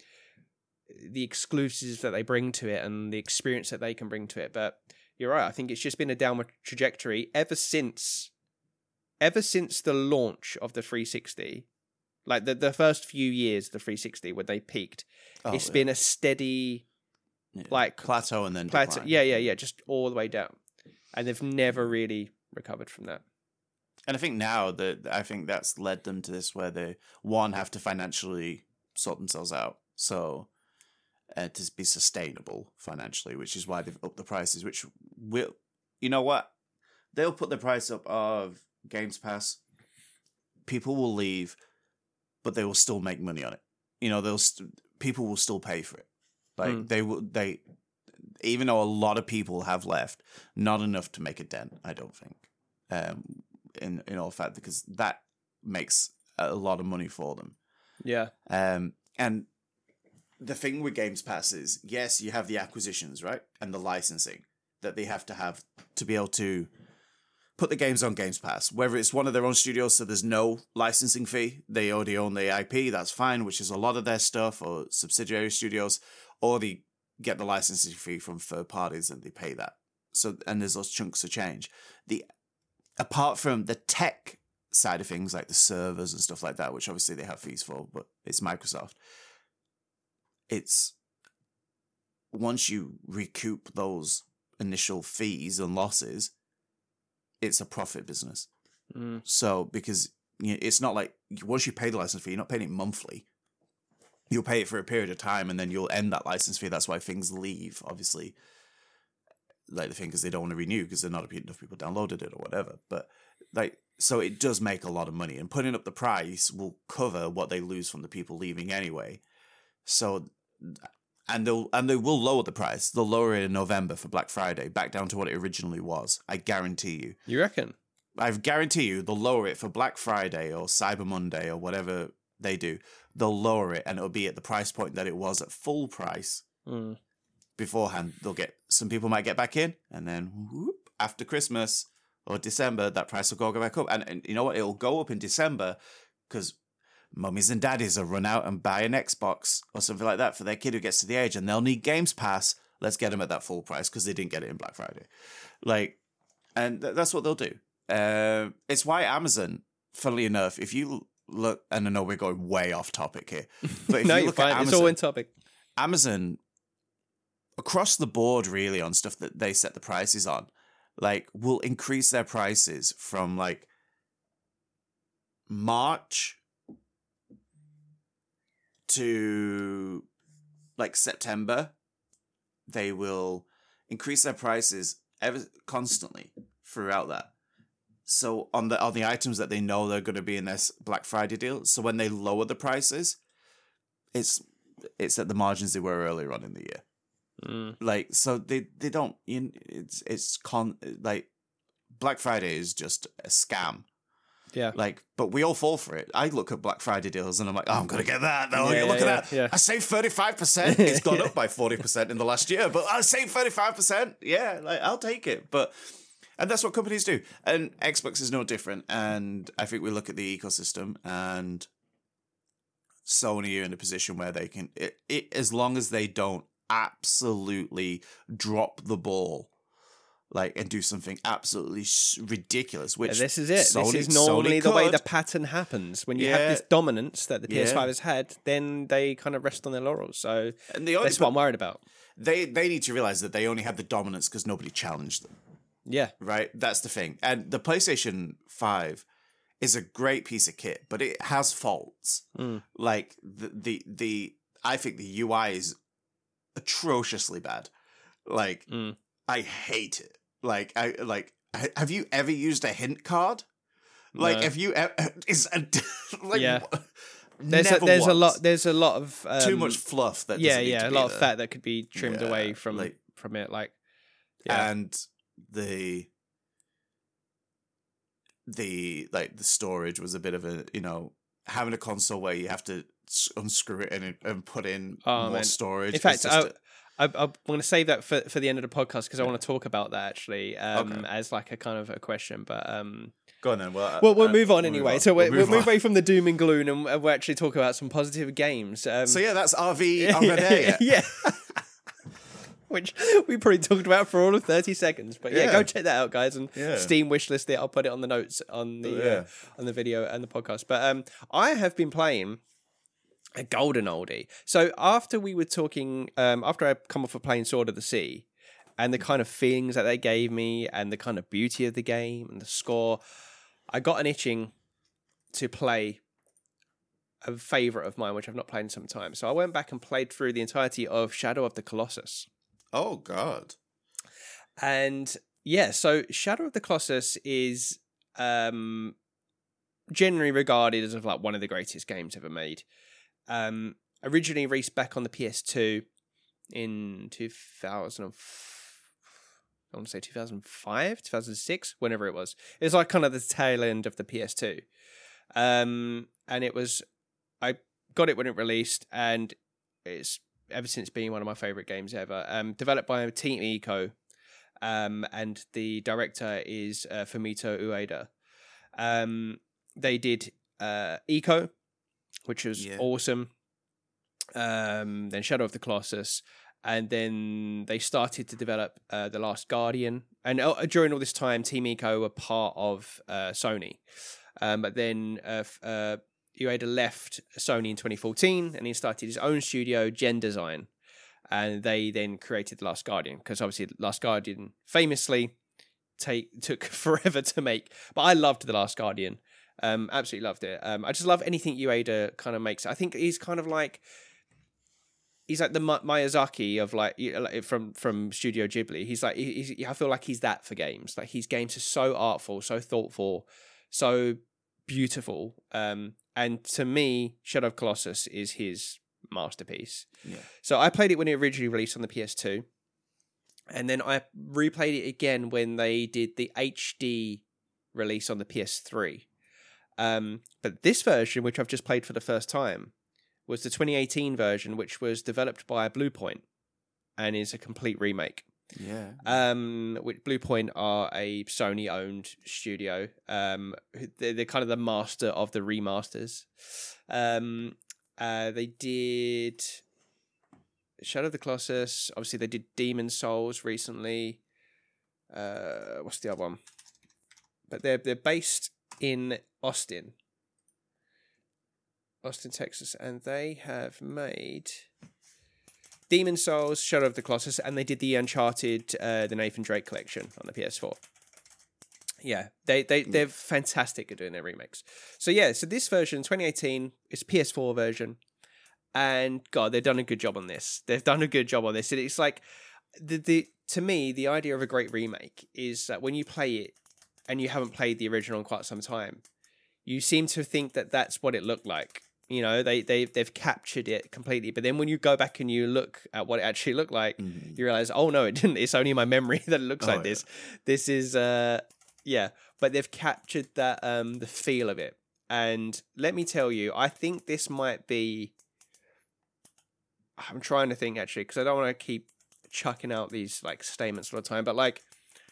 [SPEAKER 1] the exclusives that they bring to it and the experience that they can bring to it. But you're right, I think it's just been a downward trajectory ever since the launch of the 360. Like the first few years of the 360 when they peaked, it's been a steady like
[SPEAKER 2] plateau and then
[SPEAKER 1] plateau.
[SPEAKER 2] decline.
[SPEAKER 1] Yeah, just all the way down, and they've never really recovered from that.
[SPEAKER 2] And I think now I think that's led them to this where they have to financially sort themselves out, so to be sustainable financially, which is why they've upped the prices. Which will, you know what, they'll put the price up of Games Pass. People will leave, but they will still make money on it. You know, people will still pay for it. Like they even though a lot of people have left, not enough to make a dent, I don't think. In all fact, because that makes a lot of money for them.
[SPEAKER 1] Yeah.
[SPEAKER 2] And the thing with Games Pass is, yes, you have the acquisitions, right? And the licensing that they have to be able to put the games on Games Pass. Whether it's one of their own studios, so there's no licensing fee, they already own the IP, that's fine, which is a lot of their stuff, or subsidiary studios, or they get the licensing fee from third parties and they pay that. So, and there's those chunks of change. Apart from the tech side of things, like the servers and stuff like that, which obviously they have fees for, but it's Microsoft. It's once you recoup those initial fees and losses, it's a profit business. So, because it's not like once you pay the license fee, you're not paying it monthly. You'll pay it for a period of time and then you'll end that license fee. That's why things leave, obviously. Like the thing, because they don't want to renew because not enough people downloaded it or whatever. But like, so it does make a lot of money, and putting up the price will cover what they lose from the people leaving anyway. So, and they will lower the price. They'll lower it in November for Black Friday back down to what it originally was. I guarantee you.
[SPEAKER 1] You reckon?
[SPEAKER 2] I guarantee you they'll lower it for Black Friday or Cyber Monday or whatever they do. They'll lower it and it'll be at the price point that it was at full price. Beforehand. Some people might get back in, and then whoop, after Christmas or December, that price will go back up. And you know what? It'll go up in December because mummies and daddies will run out and buy an Xbox or something like that for their kid who gets to the age, and they'll need Games Pass. Let's get them at that full price because they didn't get it in Black Friday. Like, and that's what they'll do. It's why Amazon, funnily enough, if you look, and I know we're going way off topic here, but if
[SPEAKER 1] no,
[SPEAKER 2] you look at Amazon,
[SPEAKER 1] it's all in topic.
[SPEAKER 2] Amazon, across the board, really, on stuff that they set the prices on, like, will increase their prices from like March to like September. They will increase their prices constantly throughout that. So on the items that they know they're going to be in this Black Friday deal. So when they lower the prices, it's at the margins they were earlier on in the year. Like, so they don't, like, Black Friday is just a scam.
[SPEAKER 1] Yeah.
[SPEAKER 2] Like, but we all fall for it. I look at Black Friday deals and I'm like, oh, I'm going to get that. Oh,
[SPEAKER 1] Yeah,
[SPEAKER 2] look at that.
[SPEAKER 1] yeah.
[SPEAKER 2] I saved 35%. It's gone up by 40% in the last year, but I saved 35%. Yeah, like, I'll take it. And that's what companies do. And Xbox is no different. And I think we look at the ecosystem, and Sony are in a position where they can, as long as they don't absolutely drop the ball, like, and do something absolutely ridiculous. Which
[SPEAKER 1] this is it.
[SPEAKER 2] Sony,
[SPEAKER 1] this is normally
[SPEAKER 2] Sony
[SPEAKER 1] the way
[SPEAKER 2] could.
[SPEAKER 1] the pattern happens. When you have this dominance that the PS5
[SPEAKER 2] Yeah.
[SPEAKER 1] has had, then they kind of rest on their laurels. So
[SPEAKER 2] And the only,
[SPEAKER 1] that's what I'm worried about.
[SPEAKER 2] they need to realize that they only had the dominance because nobody challenged them.
[SPEAKER 1] Yeah.
[SPEAKER 2] Right? That's the thing. And the PlayStation 5 is a great piece of kit, but it has faults. Like the I think the UI is atrociously bad. Like I hate it. Have you ever used a hint card? Like,
[SPEAKER 1] No.
[SPEAKER 2] have you ever, like,
[SPEAKER 1] Yeah.
[SPEAKER 2] never
[SPEAKER 1] There's
[SPEAKER 2] once.
[SPEAKER 1] there's a lot of
[SPEAKER 2] Too much fluff that
[SPEAKER 1] yeah,
[SPEAKER 2] doesn't need to
[SPEAKER 1] a
[SPEAKER 2] be
[SPEAKER 1] lot
[SPEAKER 2] there.
[SPEAKER 1] of fat that could be trimmed
[SPEAKER 2] Yeah,
[SPEAKER 1] away from
[SPEAKER 2] like-
[SPEAKER 1] it. Like, yeah.
[SPEAKER 2] And the storage was a bit of a, having a console where you have to unscrew it and put in more
[SPEAKER 1] man.
[SPEAKER 2] storage.
[SPEAKER 1] In fact,
[SPEAKER 2] It's just
[SPEAKER 1] I'm going to save that for the end of the podcast because I want to talk about that actually
[SPEAKER 2] Okay.
[SPEAKER 1] as like a kind of a question. But
[SPEAKER 2] go on then. Well,
[SPEAKER 1] we'll move on anyway. So we'll move
[SPEAKER 2] on.
[SPEAKER 1] away from the doom and gloom and we'll actually talk about some positive games.
[SPEAKER 2] So yeah, that's RV Red Hair.
[SPEAKER 1] Yeah. Which we probably talked about for all of 30 seconds. But yeah,
[SPEAKER 2] Yeah.
[SPEAKER 1] go check that out, guys, and
[SPEAKER 2] Yeah.
[SPEAKER 1] Steam wishlist it. I'll put it on the notes on the video and the podcast. But I have been playing a golden oldie. So after we were talking, after I come off of playing Sword of the Sea, and the kind of feelings that they gave me, and the kind of beauty of the game and the score, I got an itching to play a favorite of mine, which I've not played in some time. So I went back and played through the entirety of Shadow of the Colossus.
[SPEAKER 2] Oh God.
[SPEAKER 1] And yeah, so Shadow of the Colossus is generally regarded as like one of the greatest games ever made. Originally released back on the PS2 in 2005, 2006, whenever it was. It was like kind of the tail end of the PS2. And I got it when it released, and it's ever since been one of my favorite games ever. Developed by Team Ico, and the director is Fumito Ueda. They did Ico, which was awesome. Then Shadow of the Colossus, and then they started to develop The Last Guardian. And during all this time, Team Ico were part of Sony. But then Ueda left Sony in 2014, and he started his own studio, Gen Design. And they then created The Last Guardian, because obviously The Last Guardian famously took forever to make. But I loved The Last Guardian. Absolutely loved it. I just love anything Ueda kind of makes. I think he's kind of like, he's like the Miyazaki of like from Studio Ghibli. He's like, I feel like he's that for games. Like his games are so artful, so thoughtful, so beautiful. And to me, Shadow of Colossus is his masterpiece.
[SPEAKER 2] Yeah.
[SPEAKER 1] So I played it when it originally released on the PS2. And then I replayed it again when they did the HD release on the PS3. But this version, which I've just played for the first time, was the 2018 version, which was developed by Bluepoint and is a complete remake.
[SPEAKER 2] Yeah.
[SPEAKER 1] Which Bluepoint are a Sony-owned studio. They're kind of the master of the remasters. They did Shadow of the Colossus. Obviously, they did Demon Souls recently. What's the other one? But they're based in Austin, Texas, and they have made Demon Souls, Shadow of the Colossus, and they did the Uncharted, the Nathan Drake collection on the PS4. Yeah, they're fantastic at doing their remakes. So yeah, so this version, 2018, is PS4 version, and God, they've done a good job on this. It's like to me, the idea of a great remake is that when you play it and you haven't played the original in quite some time, you seem to think that that's what it looked like. You know, they've captured it completely. But then when you go back and you look at what it actually looked like, you realize, oh no, it didn't. It's only my memory that it looks like this. This is, but they've captured that the feel of it. And let me tell you, I think this might be. I'm trying to think actually, because I don't want to keep chucking out these like statements all the time, but like,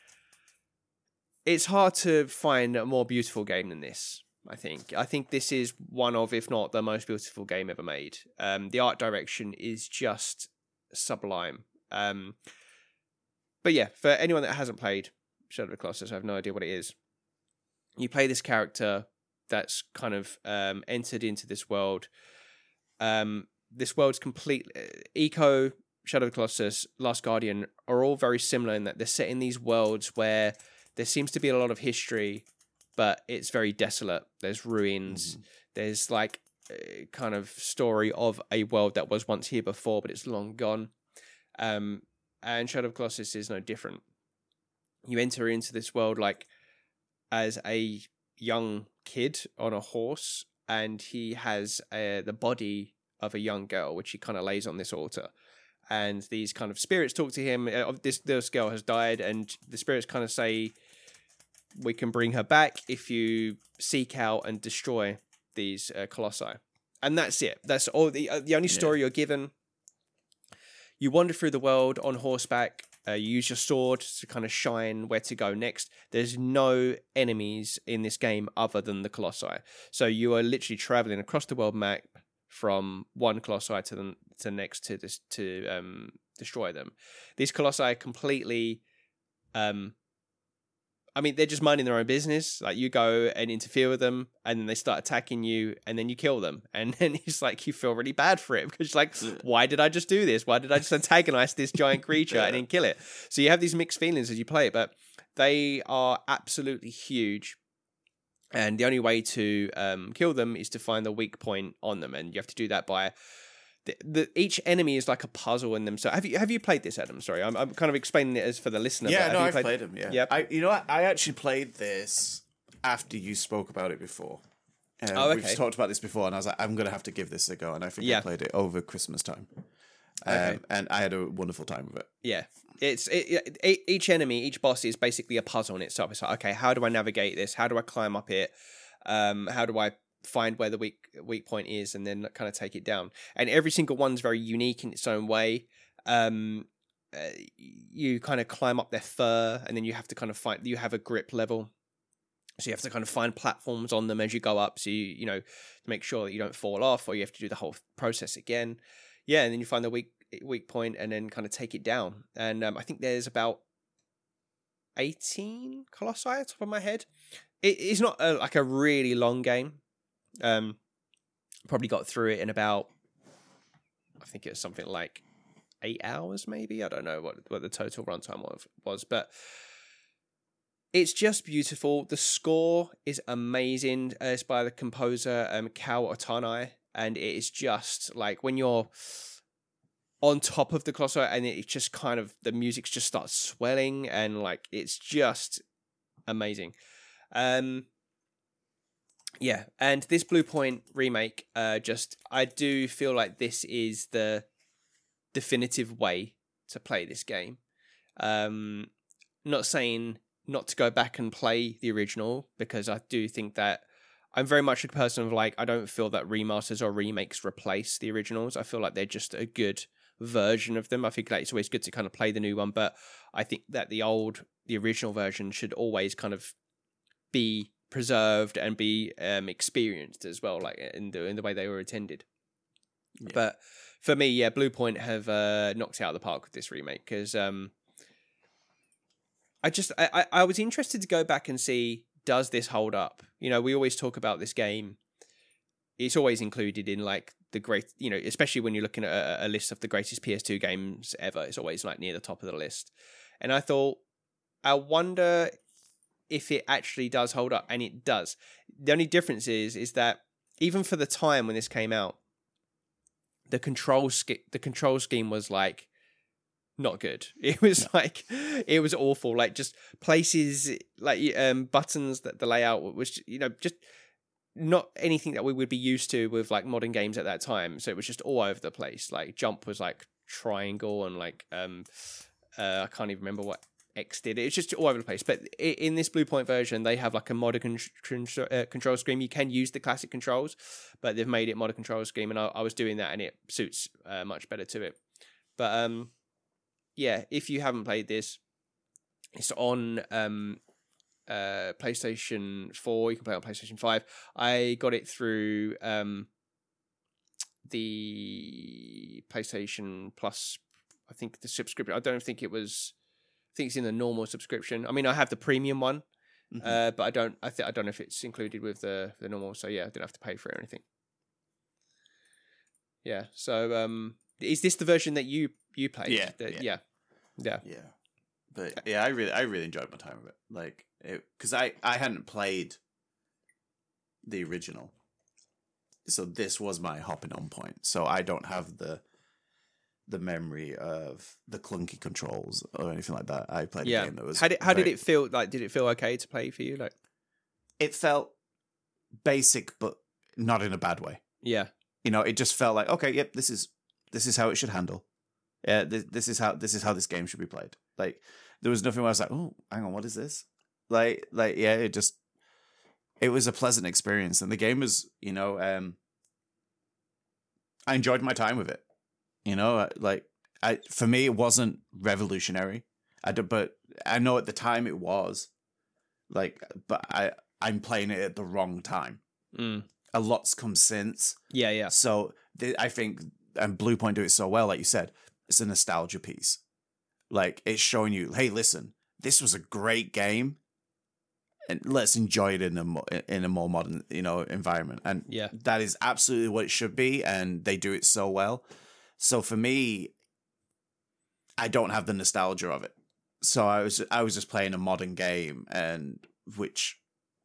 [SPEAKER 1] it's hard to find a more beautiful game than this. I think this is one of, if not the most beautiful game ever made. The art direction is just sublime. But yeah, for anyone that hasn't played Shadow of the Colossus, I have no idea what it is. You play this character that's kind of entered into this world. This world's complete. Eco, Shadow of the Colossus, Last Guardian are all very similar in that they're set in these worlds where there seems to be a lot of history, but it's very desolate. There's ruins. There's like a kind of story of a world that was once here before, but it's long gone. And Shadow of the Colossus is no different. You enter into this world like as a young kid on a horse, and he has the body of a young girl, which he kind of lays on this altar. And these kind of spirits talk to him. This girl has died, and the spirits kind of say, we can bring her back if you seek out and destroy these colossi. And that's it. That's all. The only story you're given. You wander through the world on horseback. You use your sword to kind of shine where to go next. There's no enemies in this game other than the colossi. So you are literally traveling across the world map from one colossi to the next to destroy them. These colossi are completely. They're just minding their own business. Like, you go and interfere with them, and then they start attacking you, and then you kill them. And then it's like, you feel really bad for it, because you're like, why did I just do this? Why did I just antagonize this giant creature and then kill it? So you have these mixed feelings as you play it, but they are absolutely huge. And the only way to kill them is to find the weak point on them, and you have to do that by... each enemy is like a puzzle in them. So have you played this, Adam? Sorry, I'm kind of explaining it as for the listener.
[SPEAKER 2] Yeah, no, I've played them. Yeah,
[SPEAKER 1] yep.
[SPEAKER 2] I actually played this after you spoke about it before.
[SPEAKER 1] Okay.
[SPEAKER 2] We've talked about this before, and I was like, I'm gonna have to give this a go, and I think I played it over Christmas time. And I had a wonderful time with it.
[SPEAKER 1] Yeah, each enemy, each boss is basically a puzzle in itself. It's like, okay, how do I navigate this? How do I climb up it? How do I find where the weak point is, and then kind of take it down? And every single one's very unique in its own way. You kind of climb up their fur, and then you have to kind of find, you have a grip level, so you have to kind of find platforms on them as you go up, so you know, to make sure that you don't fall off, or you have to do the whole process again. And then you find the weak point, and then kind of take it down. And I think there's about 18 colossi at the top of my head. It's not like a really long game. Probably got through it in about, I think it was something like 8 hours, maybe. I don't know what the total runtime was, but it's just beautiful. The score is amazing. It's by the composer Kao Otanai, and it is just like when you're on top of the colossi, and it just kind of, the music just starts swelling, and like, it's just amazing. Yeah, and this Blue Point remake, I do feel like this is the definitive way to play this game. Not saying not to go back and play the original, because I do think that I'm very much a person of like, I don't feel that remasters or remakes replace the originals. I feel like they're just a good version of them. I think that it's always good to kind of play the new one, but I think that the original version should always kind of be preserved and be experienced as well, like in the way they were intended. Yeah. But for me, Blue Point have knocked it out of the park with this remake, because I was interested to go back and see, does this hold up? You know, we always talk about this game. It's always included in like the great, you know, especially when you're looking at a list of the greatest PS2 games ever. It's always like near the top of the list. And I thought, I wonder if it actually does hold up, and it does. The only difference is that even for the time when this came out, the control scheme was like not good. It was like, it was awful. Like, just places, like buttons, that the layout was, you know, just not anything that we would be used to with like modern games at that time. So it was just all over the place. Like, jump was like triangle, and like I can't even remember what X did. It's just all over the place. But in this Blue Point version, they have like a modern control scheme. You can use the classic controls, but they've made it modern control scheme, and I was doing that, and it suits much better to it. But yeah, if you haven't played this, it's on PlayStation 4. You can play it on PlayStation 5. I got it through the PlayStation Plus. I think the subscription. I don't think it was. I think it's in the normal subscription. I mean, I have the premium one, but I don't. I don't know if it's included with the normal. So yeah, I didn't have to pay for it or anything. Yeah. So is this the version that you played?
[SPEAKER 2] Yeah. But yeah, I really enjoyed my time with it. Like, because I hadn't played the original, so this was my hopping on point. So I don't have the memory of the clunky controls or anything like that. I played a game that was
[SPEAKER 1] how did it feel? Like, did it feel okay to play for you? Like,
[SPEAKER 2] it felt basic, but not in a bad way.
[SPEAKER 1] Yeah,
[SPEAKER 2] it just felt like, okay, yep, this is how it should handle. Yeah, this is how this game should be played. Like, there was nothing where I was like, oh, hang on, what is this? Like yeah, it was a pleasant experience, and the game was, I enjoyed my time with it. For me, it wasn't revolutionary. But I know at the time it was. Like, but I'm playing it at the wrong time. A lot's come since.
[SPEAKER 1] Yeah.
[SPEAKER 2] So I think, and Blue Point do it so well, like you said, it's a nostalgia piece. Like, it's showing you, hey, listen, this was a great game, and let's enjoy it in a more modern, environment. And that is absolutely what it should be, and they do it so well. So for me, I don't have the nostalgia of it. So I was just playing a modern game, and which,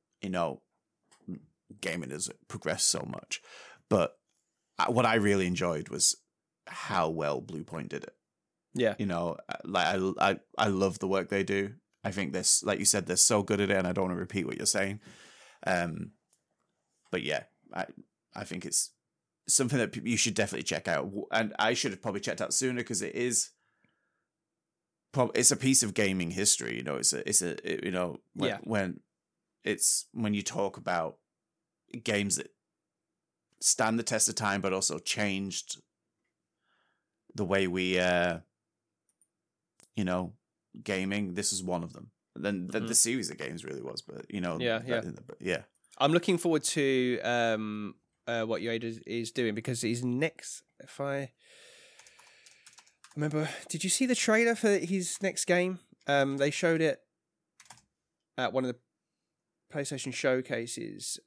[SPEAKER 2] gaming has progressed so much. But what I really enjoyed was how well Blue Point did it.
[SPEAKER 1] Yeah.
[SPEAKER 2] I love the work they do. I think this, like you said, they're so good at it, and I don't want to repeat what you're saying. But yeah, I think it's something that you should definitely check out. And I should have probably checked out sooner, because it's a piece of gaming history. When you talk about games that stand the test of time, but also changed the way we, gaming. This is one of them. And then the series of games really was, but yeah.
[SPEAKER 1] I'm looking forward to what Ueda is doing, because he's next. If I remember, did you see the trailer for his next game? They showed it at one of the PlayStation showcases.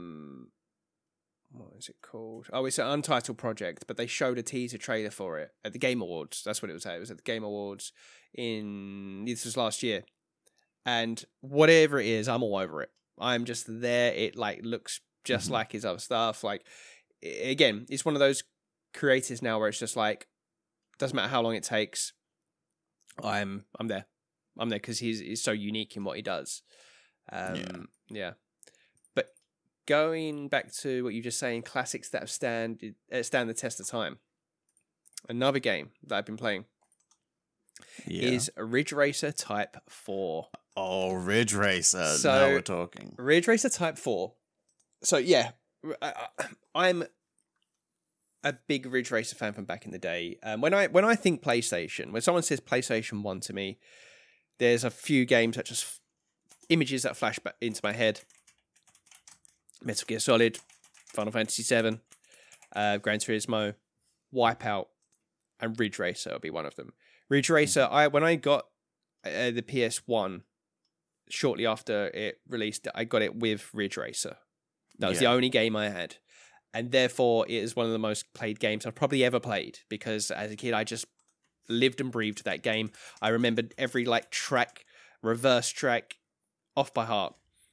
[SPEAKER 1] What is it called? Oh, it's an untitled project, but they showed a teaser trailer for it at the Game Awards. That's what it was at. It was at the Game Awards this was last year. And whatever it is, I'm all over it. I'm just there. It looks just like his other stuff. Like, again, it's one of those creators now where it's just like, doesn't matter how long it takes. I'm there. I'm there because he's so unique in what he does. Yeah. But going back to what you were just saying, classics that have stand the test of time. Another game that I've been playing is Ridge Racer Type 4.
[SPEAKER 2] Oh, Ridge Racer. So, now we're talking.
[SPEAKER 1] Ridge Racer Type 4. So, yeah, I'm a big Ridge Racer fan from back in the day. When I think PlayStation, when someone says PlayStation 1 to me, there's a few games that just images that flash back into my head. Metal Gear Solid, Final Fantasy VII, Gran Turismo, Wipeout, and Ridge Racer will be one of them. Ridge Racer, when I got the PS1, shortly after it released, I got it with Ridge Racer. That was the only game I had. And therefore, it is one of the most played games I've probably ever played, because as a kid, I just lived and breathed that game. I remembered every track, reverse track, off by heart.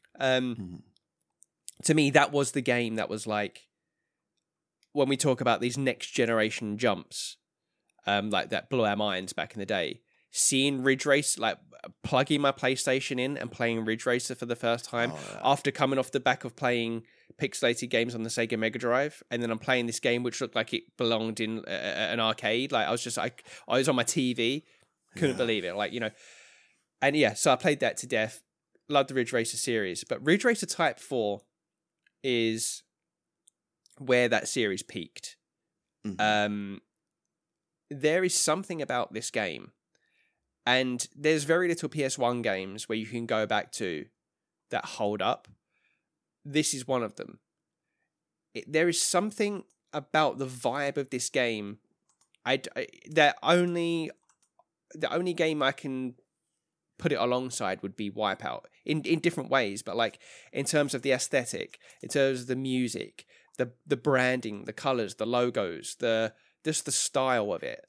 [SPEAKER 1] To me, that was the game that was like, when we talk about these next generation jumps, that blew our minds back in the day. Seeing Ridge Racer, plugging my PlayStation in and playing Ridge Racer for the first time after coming off the back of playing pixelated games on the Sega Mega Drive, and then I'm playing this game which looked like it belonged in an arcade. I was on my TV, couldn't believe it. And yeah, so I played that to death. Loved the Ridge Racer series, but Ridge Racer Type 4 is where that series peaked.
[SPEAKER 2] Mhm.
[SPEAKER 1] There is something about this game, and there's very little PS1 games where you can go back to that hold up. This is one of them. There is something about the vibe of this game. The only game I can put it alongside would be Wipeout in different ways, but like in terms of the aesthetic, in terms of the music, the branding, the colors, the logos, just the style of it.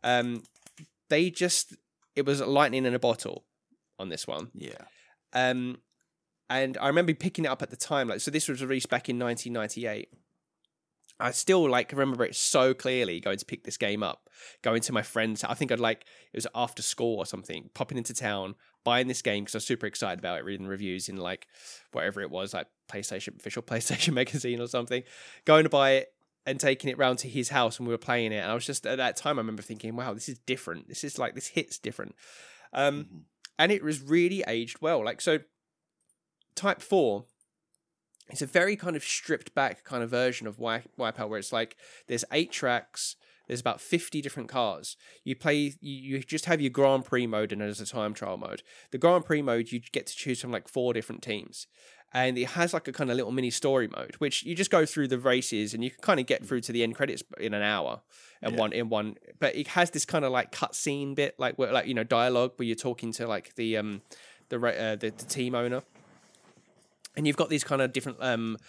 [SPEAKER 1] It was lightning in a bottle on this one.
[SPEAKER 2] Yeah.
[SPEAKER 1] And I remember picking it up at the time. Like, so this was released back in 1998. I still like remember it so clearly going to pick this game up, going to my friends. I think it was after school or something, popping into town, buying this game because I was super excited about it, reading reviews in like whatever it was, like official PlayStation magazine or something, going to buy it and taking it round to his house and we were playing it. And I was just at that time, I remember thinking, wow, this is different. This hits different. And it was really aged well. Like, so Type 4, it's a very kind of stripped back kind of version of Wipeout, where it's like there's 8 tracks, there's about 50 different cars. You just have your Grand Prix mode and there's a time trial mode. The Grand Prix mode, you get to choose from like 4 different teams. And it has like a kind of little mini story mode, which you just go through the races and you can kind of get through to the end credits in an hour and one. But it has this kind of like cutscene bit, like dialogue where you're talking to like the team owner. And you've got these kind of different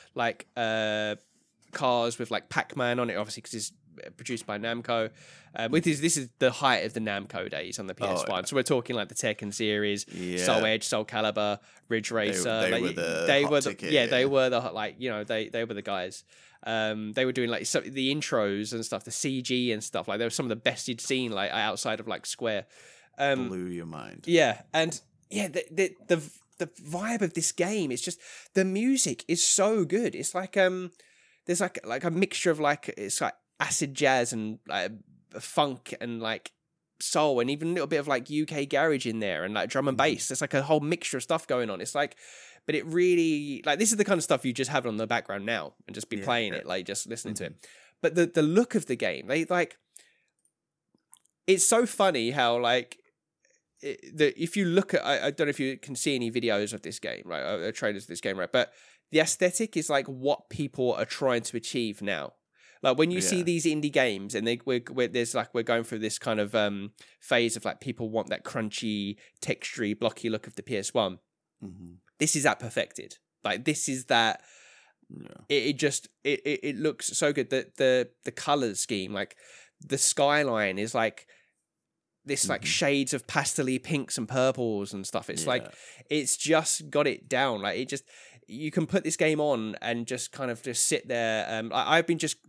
[SPEAKER 1] cars with like Pac-Man on it, obviously because it's produced by Namco. This is the height of the Namco days on the PS1. So we're talking like the Tekken series, Soul Edge, Soul Calibur, Ridge Racer. They were the guys. They were doing like the intros and stuff, the CG and stuff. Like they were some of the best you'd seen like outside of like Square.
[SPEAKER 2] Blew your mind.
[SPEAKER 1] Yeah, and yeah, the vibe of this game, it's just the music is so good. It's like there's like a mixture of like it's like acid jazz and like funk and like soul and even a little bit of like UK garage in there and like drum and bass. There's like a whole mixture of stuff going on. It's like, but it really like this is the kind of stuff you just have on the background now and just be playing it, like just listening to it. But the look of the game, they like, it's so funny how like. If you look at, I don't know if you can see any videos of this game, right? Trailers of this game, right? But the aesthetic is like what people are trying to achieve now. Like when you see these indie games, and we're going through this kind of phase of like people want that crunchy, textury, blocky look of the PS1. This is that perfected. Like this is that. It looks so good. The color scheme, like the skyline, is like. This like shades of pastel-y pinks and purples and stuff. It's like it's just got it down. Like it just you can put this game on and just kind of just sit there. I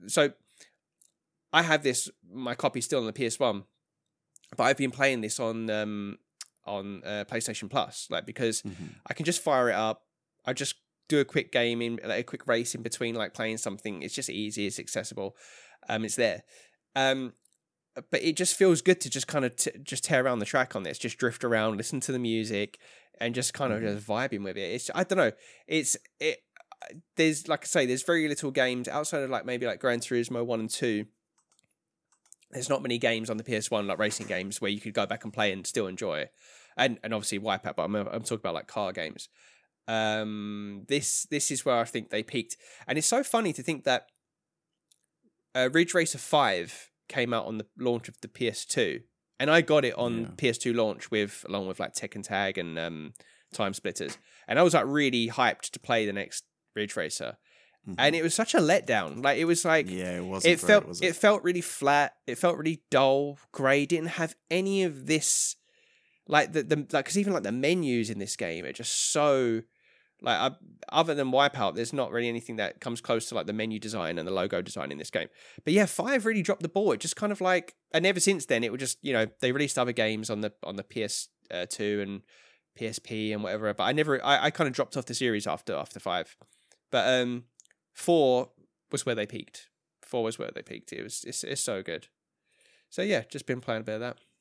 [SPEAKER 1] have my copy still on the PS1, but I've been playing this on PlayStation Plus, like because I can just fire it up. I just do a quick game in like a quick race in between like playing something. It's just easy. It's accessible. It's there. But it just feels good to just kind of just tear around the track on this, just drift around, listen to the music, and just kind of just vibing with it. It's I don't know. There's like I say, there's very little games outside of like maybe like Gran Turismo 1 and 2. There's not many games on the PS1 like racing games where you could go back and play and still enjoy it, and obviously Wipeout. But I'm talking about like car games. This is where I think they peaked, and it's so funny to think that Ridge Racer 5 came out on the launch of the PS2, and I got it on PS2 launch along with like Tekken Tag and Time Splitters, and I was like really hyped to play the next Ridge Racer, and it was such a letdown. Like it was like it felt really flat. It felt really dull, grey. Didn't have any of this like the like because even like the menus in this game are just so. Like other than Wipeout, there's not really anything that comes close to like the menu design and the logo design in this game. But yeah, 5 really dropped the ball. It just kind of like, and ever since then, it would just they released other games on the PS2 and PSP and whatever. But I kind of dropped off the series after 5. But 4 was where they peaked. It's so good. So yeah, just been playing a bit of that.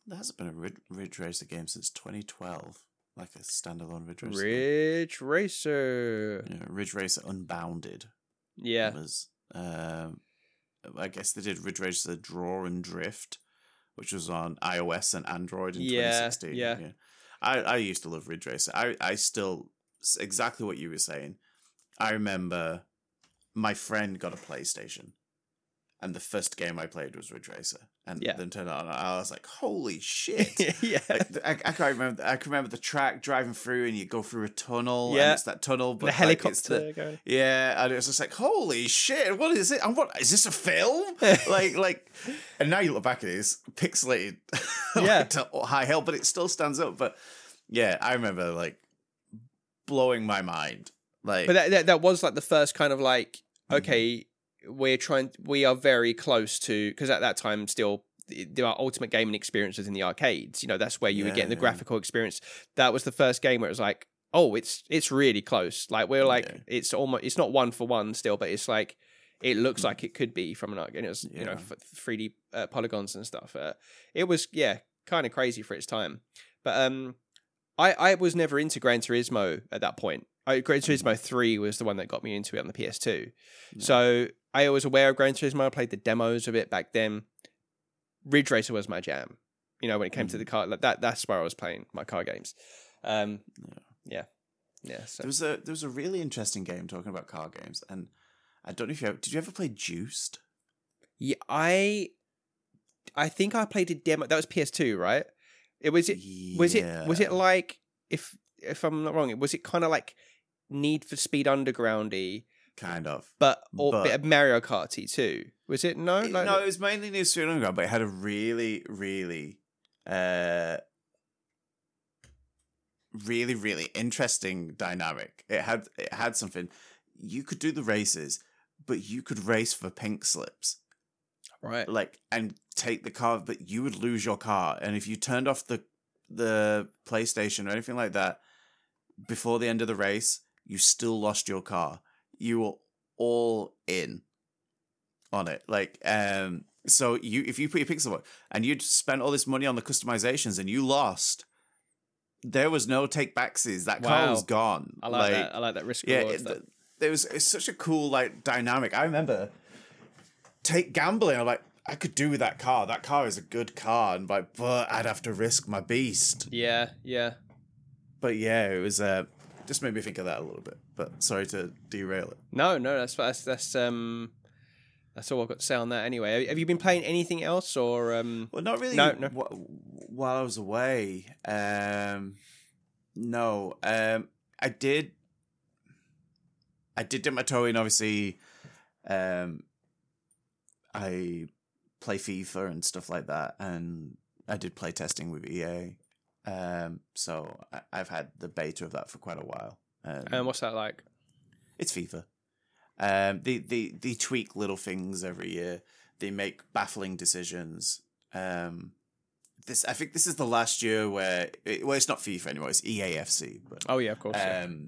[SPEAKER 2] there hasn't been a Ridge Racer game since 2012, like a standalone Ridge Racer.
[SPEAKER 1] Ridge Racer.
[SPEAKER 2] Yeah, Ridge Racer Unbounded.
[SPEAKER 1] Yeah.
[SPEAKER 2] Was I guess they did Ridge Racer Draw and Drift, which was on iOS and Android in 2016.
[SPEAKER 1] Yeah.
[SPEAKER 2] I used to love Ridge Racer. I still, exactly what you were saying. I remember my friend got a PlayStation, and the first game I played was Ridge Racer. And then turned on, and I was like, "Holy shit!"
[SPEAKER 1] Yeah,
[SPEAKER 2] like, I can't remember. I can remember the track driving through, and you go through a tunnel.
[SPEAKER 1] Yeah,
[SPEAKER 2] and it's that tunnel, but
[SPEAKER 1] the helicopter going.
[SPEAKER 2] Yeah, and it was just like, "Holy shit! What is it? And what is this a film?" like, and now you look back at it, it's pixelated, to high hell, but it still stands up. But yeah, I remember like blowing my mind. Like,
[SPEAKER 1] but that was like the first kind of like, okay. We are very close to, because at that time still the ultimate gaming experience was in the arcades. You know, that's where you were getting the graphical experience. That was the first game where it was like, oh, it's really close. Like we're like, it's almost, it's not 1-for-1 still, but it's like, it looks like it could be from an arcade. And it was, you know, 3D polygons and stuff. It was, kind of crazy for its time. But I was never into Gran Turismo at that point. Gran Turismo 3 was the one that got me into it on the PS2. Yeah. So I was aware of Gran Turismo. I played the demos of it back then. Ridge Racer was my jam. You know, when it came to the car, like that's where I was playing my car games. So.
[SPEAKER 2] There was a really interesting game talking about car games, and I don't know if did you ever play Juiced?
[SPEAKER 1] Yeah, I think I played a demo. That was PS2, right? Was it like, if I'm not wrong, was it kind of like Need for Speed Underground-y?
[SPEAKER 2] Kind of.
[SPEAKER 1] But a bit of Mario Kart-y too. Was it? No?
[SPEAKER 2] It was mainly Need for Speed Underground, but it had a really, really, really, really interesting dynamic. It had something. You could do the races, but you could race for pink slips.
[SPEAKER 1] Right.
[SPEAKER 2] Like, and take the car, but you would lose your car. And if you turned off the PlayStation or anything like that before the end of the race, you still lost your car. You were all in on it. Like, so if you put your pixel up and you'd spent all this money on the customizations and you lost, there was no take backsies. That car was gone.
[SPEAKER 1] I like that. I like that risk reward stuff.
[SPEAKER 2] It's such a cool like dynamic. I remember gambling. I'm like, I could do with that car. That car is a good car, and but I'd have to risk my beast.
[SPEAKER 1] Yeah.
[SPEAKER 2] But yeah, it was just made me think of that a little bit. But sorry to derail it.
[SPEAKER 1] No, that's all I've got to say on that. Anyway, have you been playing anything else, or
[SPEAKER 2] Well, not really.
[SPEAKER 1] No.
[SPEAKER 2] While I was away, no. I did dip my toe in. Obviously, I play FIFA and stuff like that, and I did play testing with EA. So I've had the beta of that for quite a while.
[SPEAKER 1] And what's that like?
[SPEAKER 2] It's FIFA. They tweak little things every year. They make baffling decisions. I think this is the last year where it's not FIFA anymore. It's EAFC. But,
[SPEAKER 1] oh yeah, of course.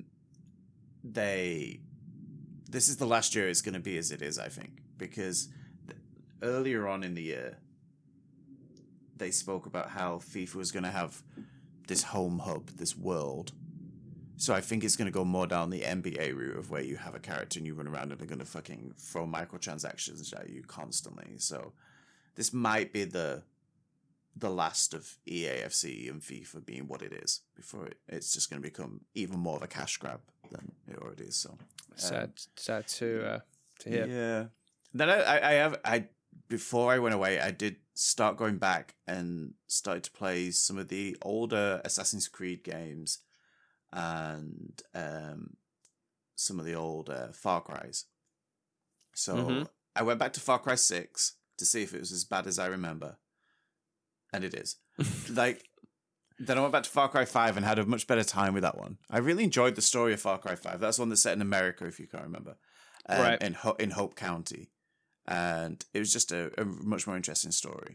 [SPEAKER 2] This is the last year it's going to be as it is. I think because earlier on in the year, they spoke about how FIFA was going to have this home hub, this world. So I think it's going to go more down the NBA route of where you have a character and you run around and they're going to fucking throw microtransactions at you constantly. So this might be the last of EAFC and FIFA being what it is before it's just going to become even more of a cash grab than it already is. So
[SPEAKER 1] sad to hear.
[SPEAKER 2] Yeah. Then I before I went away, I did start going back and started to play some of the older Assassin's Creed games and some of the old Far Cry's. So I went back to Far Cry 6 to see if it was as bad as I remember. And it is. Then I went back to Far Cry 5 and had a much better time with that one. I really enjoyed the story of Far Cry 5. That's one that's set in America, if you can't remember.
[SPEAKER 1] Right.
[SPEAKER 2] In Hope County. And it was just a much more interesting story.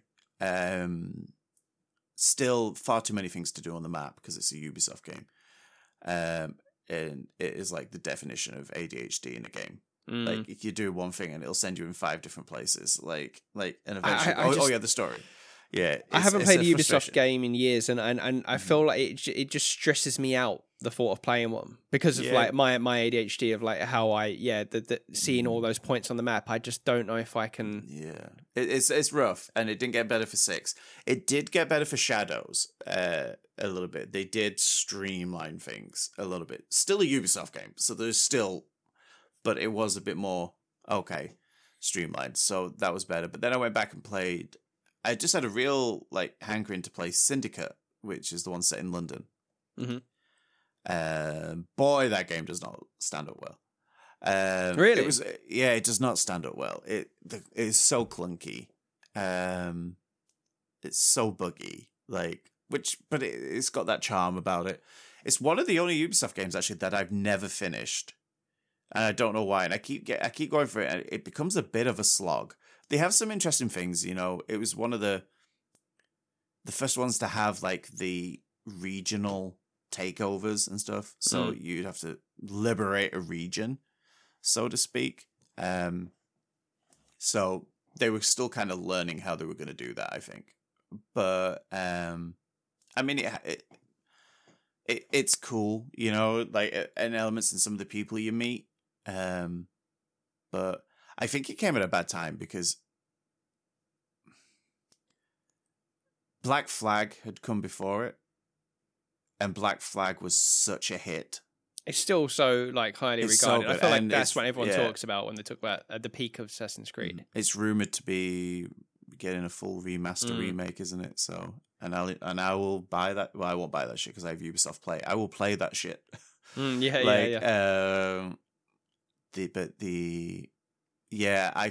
[SPEAKER 2] Still far too many things to do on the map because it's a Ubisoft game. And it is like the definition of ADHD in a game. Like you do one thing and it'll send you in 5 different places. And eventually, the story. Yeah,
[SPEAKER 1] I haven't played a Ubisoft
[SPEAKER 2] frustration.
[SPEAKER 1] game in years, and I feel like it just stresses me out, the thought of playing one, because of like my ADHD of like how the seeing all those points on the map. I just don't know if I can.
[SPEAKER 2] Yeah, it's rough, and it didn't get better for 6. It did get better for Shadows a little bit. They did streamline things a little bit. Still a Ubisoft game, so there's still, but it was a bit more streamlined. So that was better. But then I went back and played. I just had a real like hankering to play Syndicate, which is the one set in London.
[SPEAKER 1] Mm-hmm.
[SPEAKER 2] Boy, that game does not stand up well.
[SPEAKER 1] Really?
[SPEAKER 2] It does not stand up well. It is so clunky. It's so buggy. But it's got that charm about it. It's one of the only Ubisoft games actually that I've never finished, and I don't know why. And I keep going for it, and it becomes a bit of a slog. They have some interesting things, you know. It was one of the first ones to have like the regional takeovers and stuff. So you'd have to liberate a region, so to speak. So they were still kind of learning how they were going to do that, I think. But I mean, it's cool, you know, like and elements in some of the people you meet. But I think it came at a bad time because Black Flag had come before it, and Black Flag was such a hit.
[SPEAKER 1] It's still so like highly
[SPEAKER 2] It's
[SPEAKER 1] regarded.
[SPEAKER 2] so
[SPEAKER 1] I
[SPEAKER 2] good,
[SPEAKER 1] feel like
[SPEAKER 2] and
[SPEAKER 1] that's
[SPEAKER 2] it's-
[SPEAKER 1] what everyone
[SPEAKER 2] yeah.
[SPEAKER 1] talks about when they talk about at the peak of Assassin's Creed.
[SPEAKER 2] It's rumored to be getting a full remaster remake, isn't it? So, and I will buy that. Well, I won't buy that shit because I have Ubisoft Play. I will play that shit.
[SPEAKER 1] Yeah.
[SPEAKER 2] I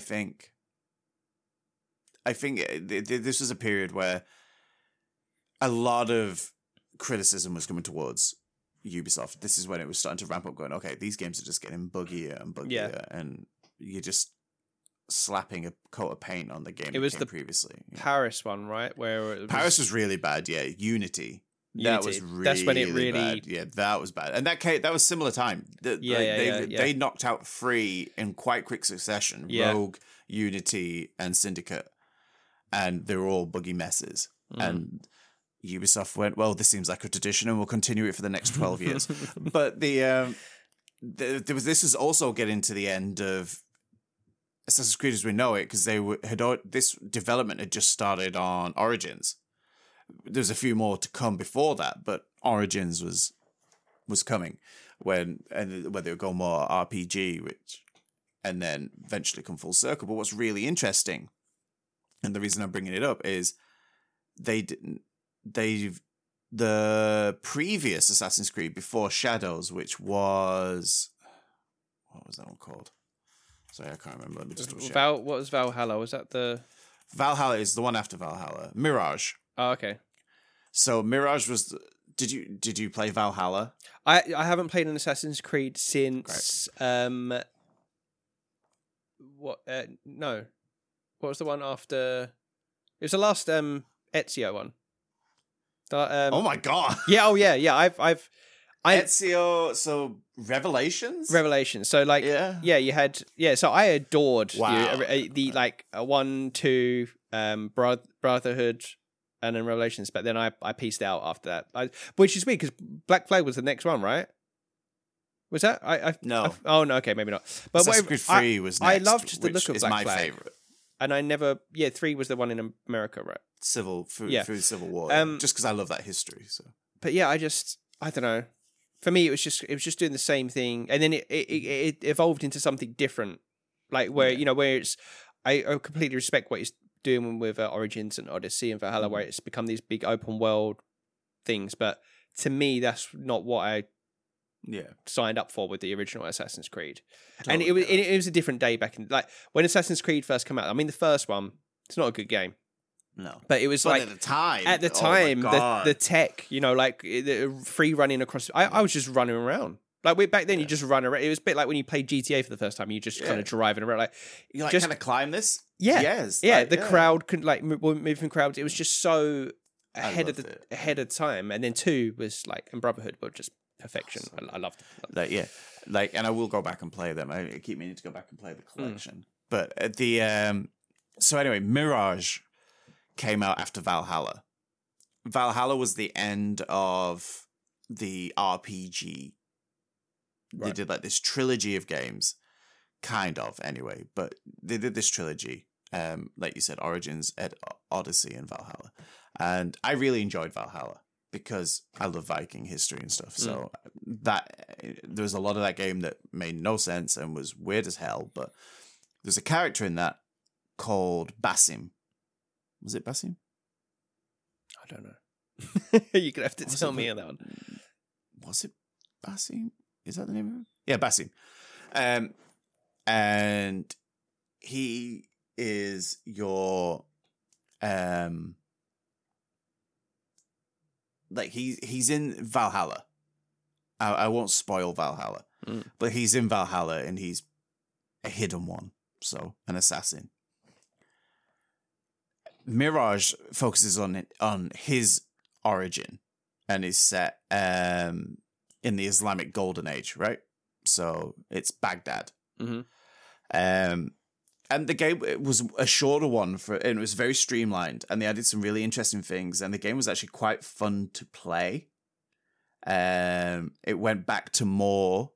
[SPEAKER 2] think this was a period where a lot of criticism was coming towards Ubisoft. This is when it was starting to ramp up, going, okay, these games are just getting buggier and buggier, and you're just slapping a coat of paint on the game.
[SPEAKER 1] It was
[SPEAKER 2] came
[SPEAKER 1] the
[SPEAKER 2] previously.
[SPEAKER 1] Paris one, right? Where it was,
[SPEAKER 2] Paris was really bad. Yeah, Unity. That was really
[SPEAKER 1] That's when it really
[SPEAKER 2] bad. Yeah, that was bad. And that was similar time. They knocked out 3 in quite quick succession.
[SPEAKER 1] Yeah.
[SPEAKER 2] Rogue, Unity, and Syndicate. And they were all buggy messes. And Ubisoft went, well, this seems like a tradition and we'll continue it for the next 12 years. But this is also getting to the end of Assassin's Creed as we know it, because this development had just started on Origins. There's a few more to come before that, but Origins was coming when they would go more RPG, and then eventually come full circle. But what's really interesting, and the reason I'm bringing it up, is the previous Assassin's Creed before Shadows, which was, what was that one called? Sorry, I can't remember. Let me just double check.
[SPEAKER 1] What was Valhalla? Was that the
[SPEAKER 2] Valhalla is the one after Valhalla. Mirage.
[SPEAKER 1] Oh, okay.
[SPEAKER 2] So Mirage was. Did you play Valhalla?
[SPEAKER 1] I haven't played an Assassin's Creed since no. What was the one after? It was the last Ezio one.
[SPEAKER 2] Oh my god!
[SPEAKER 1] Yeah. Oh yeah. I've
[SPEAKER 2] Ezio. So Revelations.
[SPEAKER 1] So like you had So I adored
[SPEAKER 2] Wow.
[SPEAKER 1] the 1, 2 Brotherhood. And then Revelations, but then I pieced out after that, which is weird because Black Flag was the next one, right? Was that?
[SPEAKER 2] No.
[SPEAKER 1] Oh no, okay, maybe not. But
[SPEAKER 2] Assassin's Creed 3 was next.
[SPEAKER 1] I loved the look of
[SPEAKER 2] is
[SPEAKER 1] Black
[SPEAKER 2] my
[SPEAKER 1] Flag,
[SPEAKER 2] favorite.
[SPEAKER 1] and I never. Yeah, 3 was the one in America, right?
[SPEAKER 2] Through the Civil War, just because I love that history. So,
[SPEAKER 1] but yeah, I don't know. For me, it was just doing the same thing, and then it evolved into something different, like where where it's. I completely respect what he's doing with Origins and Odyssey and Valhalla, where it's become these big open world things, but to me, that's not what I signed up for with the original Assassin's Creed. And it was a different day back in when Assassin's Creed first came out. I mean, the first one, it's not a good game.
[SPEAKER 2] No,
[SPEAKER 1] but it was
[SPEAKER 2] at the time,
[SPEAKER 1] the tech, the free running across. I was just running around. Like back then, you just run around. It was a bit like when you played GTA for the first time. You just kind of driving around,
[SPEAKER 2] you kind of climb this.
[SPEAKER 1] Yeah,
[SPEAKER 2] yes,
[SPEAKER 1] the crowd could moving crowds. It was just so ahead of time. And then 2 was and Brotherhood were just perfection. I loved it.
[SPEAKER 2] And I will go back and play them. I keep meaning to go back and play the collection. But so anyway, Mirage came out after Valhalla. Valhalla was the end of the RPG. Right. They did like this trilogy of games, kind of anyway, but they did this trilogy, like you said, Origins, Odyssey, and Valhalla. And I really enjoyed Valhalla because I love Viking history and stuff. So that there was a lot of that game that made no sense and was weird as hell, but there's a character in that called Basim. Was it Basim?
[SPEAKER 1] I don't know. You're gonna have to tell me on that one.
[SPEAKER 2] Was it Basim? Is that the name of it? Yeah, Basim. And he is your like he's in Valhalla. I won't spoil Valhalla, but he's in Valhalla and he's a hidden one, so an assassin. Mirage focuses on his origin and is set in the Islamic Golden Age, right? So it's Baghdad.
[SPEAKER 1] Mm-hmm.
[SPEAKER 2] And the game was a shorter one and it was very streamlined, and they added some really interesting things, and the game was actually quite fun to play. It went back to more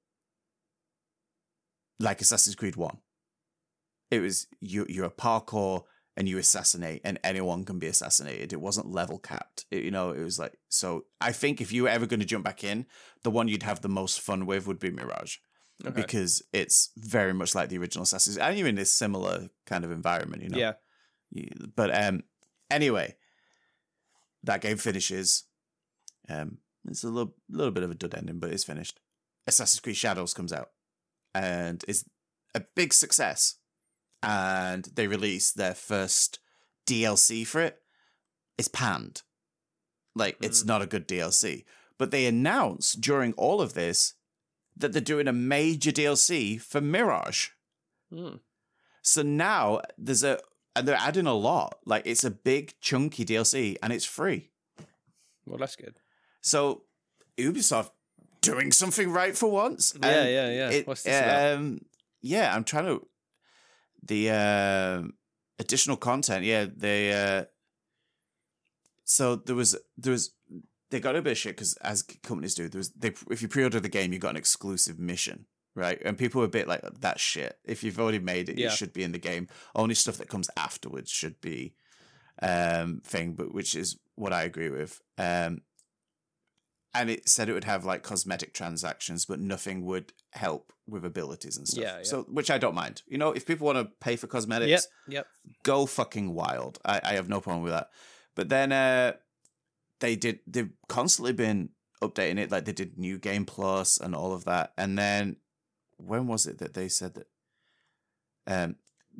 [SPEAKER 2] like Assassin's Creed 1. It was you're a parkour and you assassinate, and anyone can be assassinated. It wasn't level capped. It was like, so I think if you were ever going to jump back in, the one you'd have the most fun with would be Mirage. Okay. Because it's very much like the original Assassin's, and you're in this similar kind of environment, you know?
[SPEAKER 1] Yeah.
[SPEAKER 2] But anyway, that game finishes. It's a little bit of a dud ending, but it's finished. Assassin's Creed Shadows comes out and is a big success. And they release their first DLC for it. It's panned. Like, it's not a good DLC. But they announce during all of this that they're doing a major DLC for Mirage. So now and they're adding a lot. Like, it's a big chunky DLC and it's free.
[SPEAKER 1] Well, that's good.
[SPEAKER 2] So Ubisoft doing something right for once.
[SPEAKER 1] Yeah. What's this about?
[SPEAKER 2] Yeah, I'm trying to. The additional content, they. So there was they got a bit of shit because, as companies do, if you pre-order the game, you got an exclusive mission, right? And people were a bit like, that shit. If you've already made it, it should be in the game. Only stuff that comes afterwards should be thing, but which is what I agree with. And it said it would have like cosmetic transactions, but nothing would help with abilities and stuff. Yeah. So, which I don't mind. You know, if people want to pay for cosmetics, go fucking wild. I have no problem with that. But then they've constantly been updating it. Like they did New Game Plus and all of that. And then when was it that they said that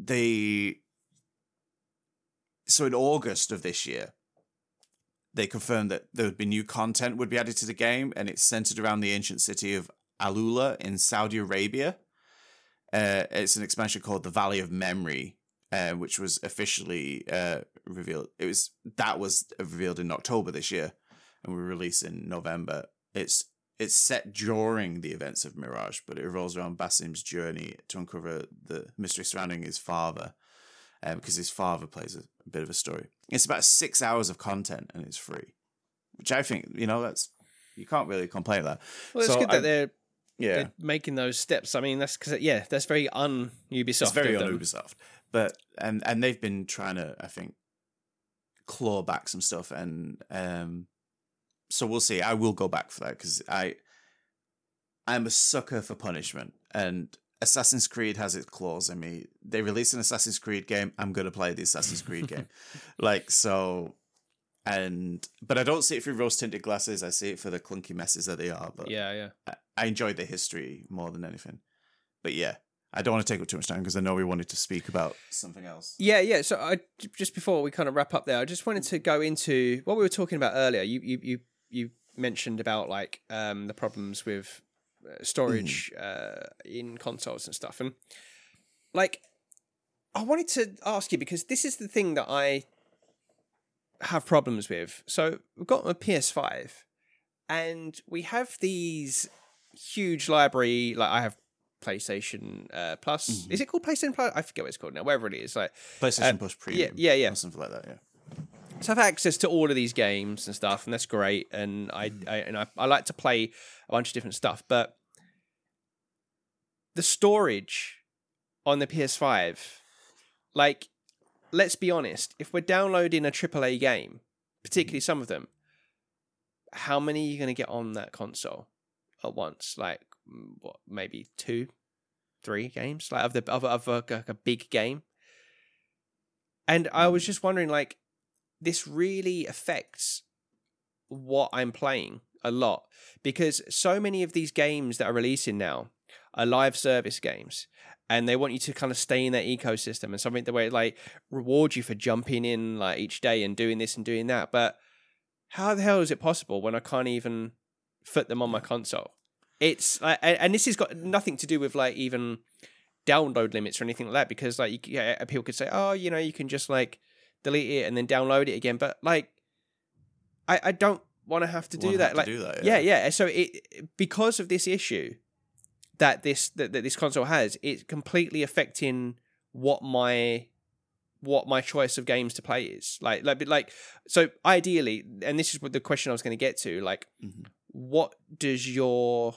[SPEAKER 2] so in August of this year, they confirmed that there would be new content would be added to the game, and it's centered around the ancient city of Alula in Saudi Arabia. It's an expansion called the Valley of Memory, which was officially revealed. That was revealed in October this year, and we released in November. It's set during the events of Mirage, but it revolves around Basim's journey to uncover the mystery surrounding his father, because his father plays a bit of a story. It's about 6 hours of content, and it's free, which I think, you can't really complain about that.
[SPEAKER 1] Well, it's good that they're making those steps. I mean, that's because that's very un-Ubisoft.
[SPEAKER 2] It's very un-Ubisoft, but and they've been trying to, I think, claw back some stuff, and so we'll see. I will go back for that because I'm a sucker for punishment, and Assassin's Creed has its claws in me. They release an Assassin's Creed game, I'm going to play the Assassin's Creed game. But I don't see it through rose-tinted glasses. I see it for the clunky messes that they are. But
[SPEAKER 1] yeah.
[SPEAKER 2] I enjoyed the history more than anything. But yeah, I don't want to take up too much time because I know we wanted to speak about something else.
[SPEAKER 1] Yeah. So just before we kind of wrap up there, I just wanted to go into what we were talking about earlier. You mentioned about like the problems with storage in consoles and stuff, and like I wanted to ask you, because this is the thing that I have problems with. So we've got a PS5 and we have these huge library, like I have PlayStation Plus. Is it called PlayStation Plus? I forget what it's called now, wherever it is, like
[SPEAKER 2] PlayStation Plus Premium,
[SPEAKER 1] yeah,
[SPEAKER 2] or something like that.
[SPEAKER 1] So I've access to all of these games and stuff, and that's great. And I like to play a bunch of different stuff, but the storage on the PS5, like, let's be honest, if we're downloading a AAA game, particularly some of them, how many are you going to get on that console at once? Like, what, maybe 2, 3 games, like of a big game. And I was just wondering, like, this really affects what I'm playing a lot, because so many of these games that are releasing now are live service games, and they want you to kind of stay in their ecosystem and something the way like reward you for jumping in like each day and doing this and doing that. But how the hell is it possible when I can't even fit them on my console? It's like, and this has got nothing to do with like even download limits or anything like that, because like people could say, oh, you know, you can just like delete it and then download it again, but like I don't want to have to do that. Like, yeah. So because of this issue that this console has, it's completely affecting what my choice of games to play is. Like so ideally, and this is what the question I was going to get to, like, what does your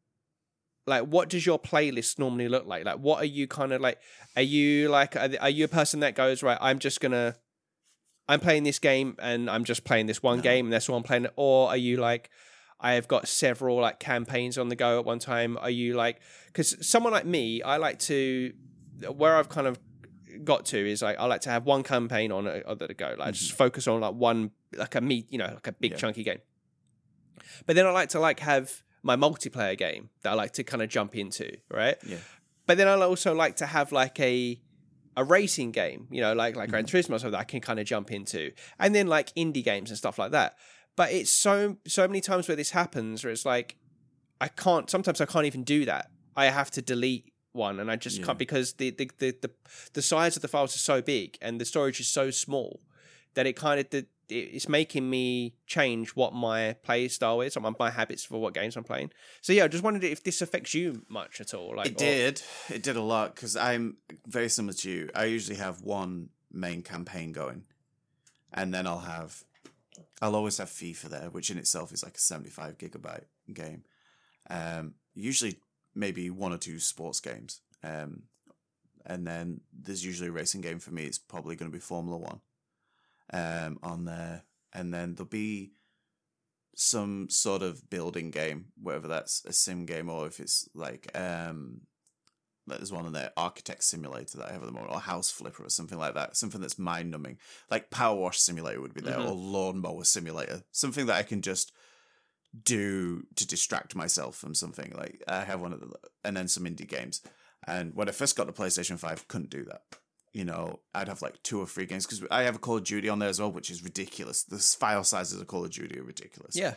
[SPEAKER 1] playlist normally look like? Like, what are you kind of like? Are you a person that goes, right, I'm playing this game and I'm just playing this one game and that's all I'm playing? Or are you like, I have got several like campaigns on the go at one time? Are you like, because someone like me, I like to, where I've kind of got to is like, I like to have one campaign on the go, like just focus on like one, like a like a big chunky game. But then I like to like have my multiplayer game that I like to kind of jump into, right? Yeah. But then I also like to have like a racing game, you know, like Gran Turismo, so that I can kind of jump into, and then like indie games and stuff like that. But it's so many times where this happens, where it's like sometimes I can't even do that. I have to delete one, and I just can't, because the size of the files are so big and the storage is so small that it kind of it's making me change what my play style is, or my habits for what games I'm playing. So yeah, I just wondered if this affects you much at all. Like,
[SPEAKER 2] it did a lot, because I'm very similar to you. I usually have one main campaign going, and then I'll always have FIFA there, which in itself is like a 75 gigabyte game. Usually maybe 1 or 2 sports games, and then there's usually a racing game. For me, it's probably going to be Formula 1 on there, and then there'll be some sort of building game, whether that's a sim game or if it's like there's one on there, Architect Simulator, that I have at the moment, or House Flipper or something like that, something that's mind numbing, like Power Wash Simulator would be there, or Lawnmower Simulator, something that I can just do to distract myself from something. Like, I have one of and then some indie games. And when I first got the PlayStation 5, couldn't do that. You know, I'd have like 2 or 3 games, because I have a Call of Duty on there as well, which is ridiculous. The file sizes of Call of Duty are ridiculous.
[SPEAKER 1] Yeah.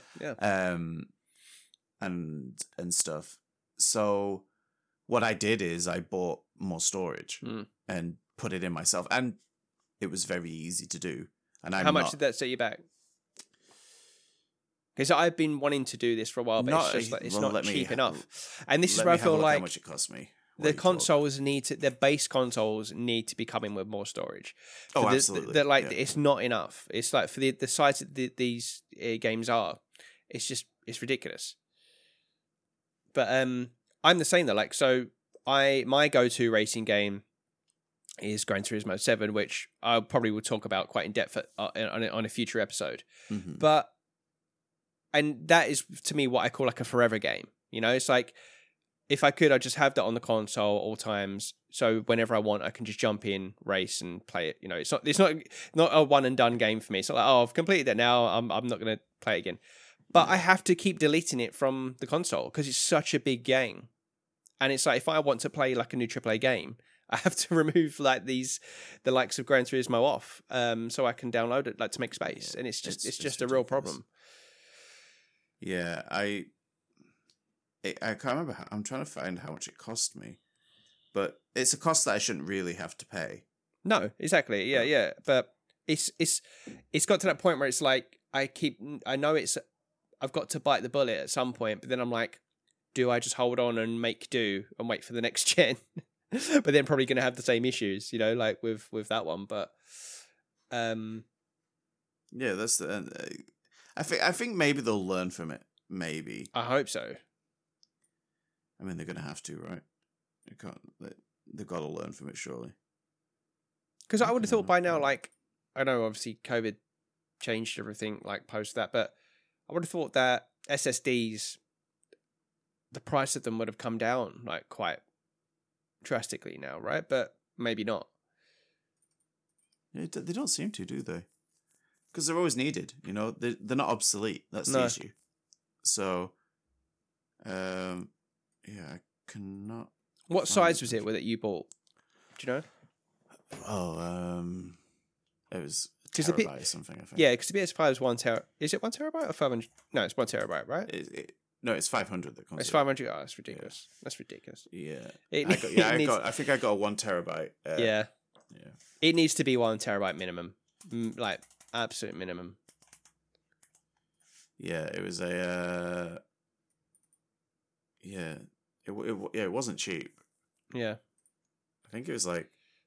[SPEAKER 2] And stuff. So what I did is I bought more storage and put it in myself, and it was very easy to do. And
[SPEAKER 1] how much did that set you back? Because I've been wanting to do this for a while, but it's just like, it's not cheap enough. And this is where I feel like
[SPEAKER 2] how much it cost me.
[SPEAKER 1] The consoles the base consoles need to be coming with more storage.
[SPEAKER 2] Absolutely.
[SPEAKER 1] It's not enough. It's like, for the size that these games are, it's ridiculous. But I'm the same though. Like, so my go-to racing game is Gran Turismo 7, which I probably will talk about quite in depth on a future episode. But, and that is to me what I call like a forever game. You know, it's like, if I could, I'd just have that on the console all times. So whenever I want, I can just jump in, race, and play it. You know, it's not a one and done game for me. It's not like, oh, I've completed it now, I'm not going to play it again. But I have to keep deleting it from the console because it's such a big game. And it's like, if I want to play like a new AAA game, I have to remove like the likes of Gran Turismo off, so I can download it, like, to make space. And it's just a real problem.
[SPEAKER 2] Yeah, I can't remember. I'm trying to find how much it cost me, but it's a cost that I shouldn't really have to pay.
[SPEAKER 1] No, exactly. Yeah. But it's got to that point where it's like, I know I've got to bite the bullet at some point, but then I'm like, do I just hold on and make do and wait for the next gen? But then probably going to have the same issues, you know, like with that one. But
[SPEAKER 2] Yeah, that's the. I think maybe they'll learn from it. Maybe.
[SPEAKER 1] I hope so.
[SPEAKER 2] I mean, they're gonna have to, right? They can't. They've got to learn from it, surely.
[SPEAKER 1] Because I would have thought by now, like, I know obviously COVID changed everything, like post that, but I would have thought that SSDs, the price of them would have come down like quite drastically now, right? But maybe not.
[SPEAKER 2] Yeah, they don't seem to, do they? Because they're always needed. You know, they're not obsolete. That's the issue. So, yeah, I cannot.
[SPEAKER 1] What size was it that you bought? Do you know?
[SPEAKER 2] Oh, it was a
[SPEAKER 1] 'Cause
[SPEAKER 2] terabyte or something, I think.
[SPEAKER 1] Yeah, because the PS5 is 1 terabyte. Is it 1 terabyte or 500? No, it's 1 terabyte, right?
[SPEAKER 2] No, it's 500 that comes.
[SPEAKER 1] It's 500. Oh, that's ridiculous. Yeah. That's ridiculous.
[SPEAKER 2] Yeah.
[SPEAKER 1] I
[SPEAKER 2] I think I got a 1 terabyte.
[SPEAKER 1] Yeah.
[SPEAKER 2] Yeah.
[SPEAKER 1] It needs to be 1 terabyte minimum. Like, absolute minimum.
[SPEAKER 2] Yeah, it was a. Yeah. It wasn't cheap.
[SPEAKER 1] Yeah.
[SPEAKER 2] I think it was like.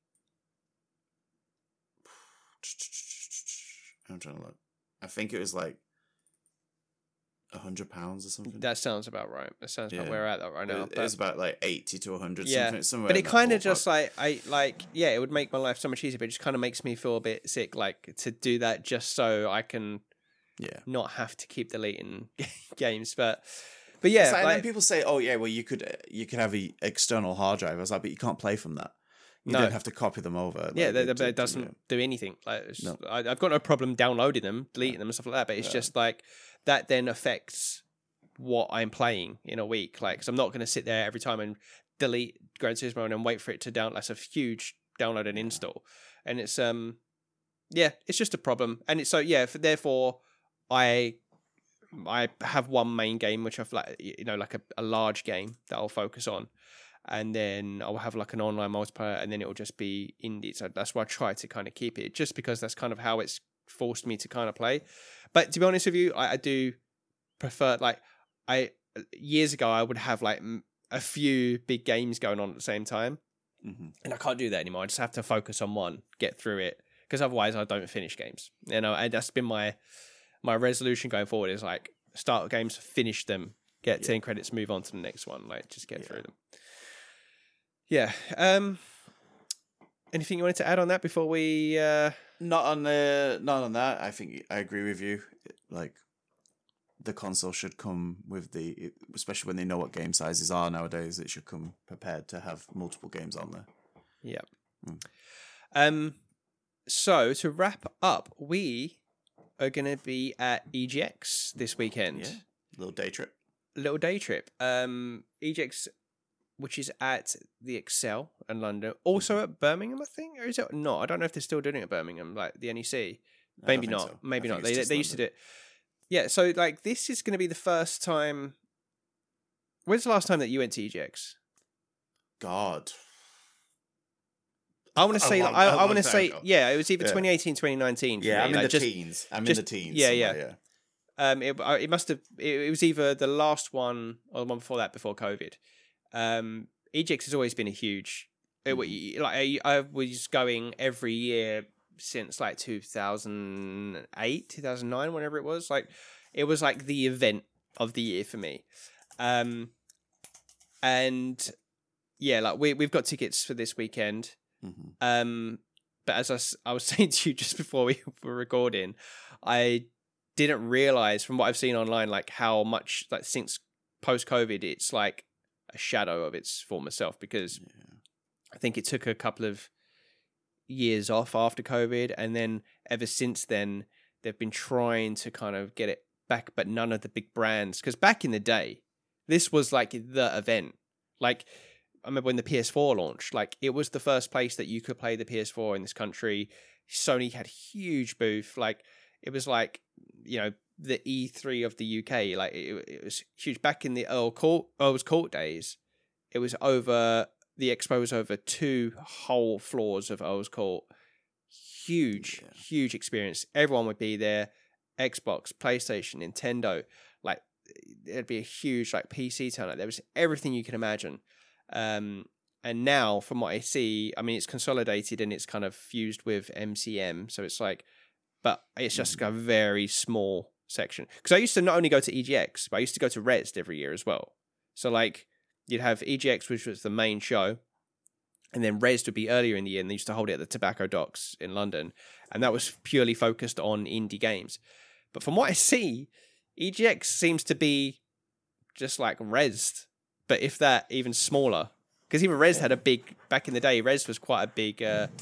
[SPEAKER 2] I'm trying to look. I think it was like £100 or something.
[SPEAKER 1] That sounds about right. That sounds about where we're at right now.
[SPEAKER 2] It was about like 80 to 100
[SPEAKER 1] yeah.
[SPEAKER 2] somewhere.
[SPEAKER 1] But it kind of just like it would make my life so much easier, but it just kind of makes me feel a bit sick, like to do that just so I can not have to keep deleting games. But yeah,
[SPEAKER 2] and then people say, "Oh yeah, well you could have an external hard drive." I was like, "But you can't play from that. You don't have to copy them over."
[SPEAKER 1] Yeah, it doesn't do anything. Like I've got no problem downloading them, deleting them, and stuff like that. But it's just like that then affects what I'm playing in a week. Like, because I'm not going to sit there every time and delete Gran Turismo and wait for it to download. That's a huge download and install, and it's it's just a problem. And it's therefore I have one main game which I've like a large game that I'll focus on, and then I'll have like an online multiplayer, and then it'll just be indie. So that's why I try to kind of keep it, just because that's kind of how it's forced me to kind of play. But to be honest with you, I do prefer, like, years ago I would have like a few big games going on at the same time, and I can't do that anymore. I just have to focus on one, get through it, because otherwise I don't finish games. And that's been my resolution going forward, is like start games, finish them, get 10 credits, move on to the next one, like just get through them. Yeah. Anything you wanted to add on that before we
[SPEAKER 2] Not on that. I think I agree with you. Like, the console should come with especially when they know what game sizes are nowadays, it should come prepared to have multiple games on there.
[SPEAKER 1] Yeah. So to wrap up, we are going to be at EGX this weekend.
[SPEAKER 2] Yeah. Little day trip.
[SPEAKER 1] EGX, which is at the Excel in London, also at Birmingham, I think, or is it not? I don't know if they're still doing it at Birmingham, like the NEC. Maybe not. So. Maybe not. They used to do it. Yeah. So like, this is going to be the first time. When's the last time that you went to EGX?
[SPEAKER 2] God.
[SPEAKER 1] I want to say, I want to say, it was either 2018, 2019.
[SPEAKER 2] Yeah, I'm in the teens. In the teens.
[SPEAKER 1] Yeah. It must have. It was either the last one or the one before that, before COVID. EGX has always been a huge. I was going every year since like 2008, 2009, whenever it was. Like, it was like the event of the year for me. And yeah, like we've got tickets for this weekend. But as I was saying to you just before we were recording, I didn't realize from what I've seen online, like how much, like, since post-COVID, it's like a shadow of its former self, because I think it took a couple of years off after COVID, and then ever since then they've been trying to kind of get it back, but none of the big brands, because back in the day this was like the event. Like, I remember when the PS4 launched, like, it was the first place that you could play the PS4 in this country. Sony had huge booth. Like, it was like, the E3 of the UK. Like, it was huge. Back in the Earl's Court days, it was over, the expo was over 2 whole floors of Earl's Court. Huge experience. Everyone would be there. Xbox, PlayStation, Nintendo. Like, it'd be a huge, like, PC turnout. There was everything you can imagine. And now, from what I see, I mean, it's consolidated and it's kind of fused with MCM, so it's like but it's just a very small section. Because I used to not only go to EGX, but I used to go to Rezzed every year as well. So like you'd have EGX, which was the main show, and then Rezzed would be earlier in the year, and they used to hold it at the Tobacco Docks in London, and that was purely focused on indie games. But from what I see, EGX seems to be just like Rezzed, but if that, even smaller. Because even Rezzed had a big, back in the day, Rezzed was quite a big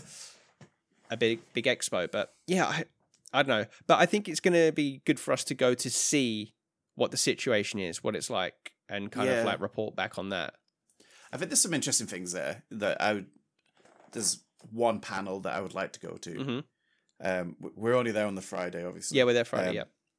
[SPEAKER 1] expo. But yeah, I don't know. But I think it's going to be good for us to go to see what the situation is, what it's like, and kind of like report back on that.
[SPEAKER 2] I think there's some interesting things there that there's one panel that I would like to go to. We're only there on the Friday, obviously.
[SPEAKER 1] Yeah, we're there Friday,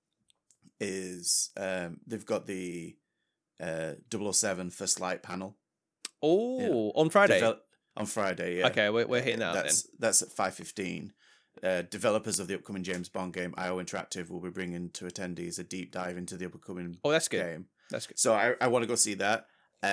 [SPEAKER 2] They've got the 007 First Light panel.
[SPEAKER 1] Oh, on Friday?
[SPEAKER 2] On Friday, yeah.
[SPEAKER 1] Okay, we're hitting that then.
[SPEAKER 2] That's at 5:15. Developers of the upcoming James Bond game, IO Interactive, will be bringing to attendees a deep dive into the upcoming
[SPEAKER 1] that's good.
[SPEAKER 2] game.
[SPEAKER 1] That's good.
[SPEAKER 2] So I want to go see that.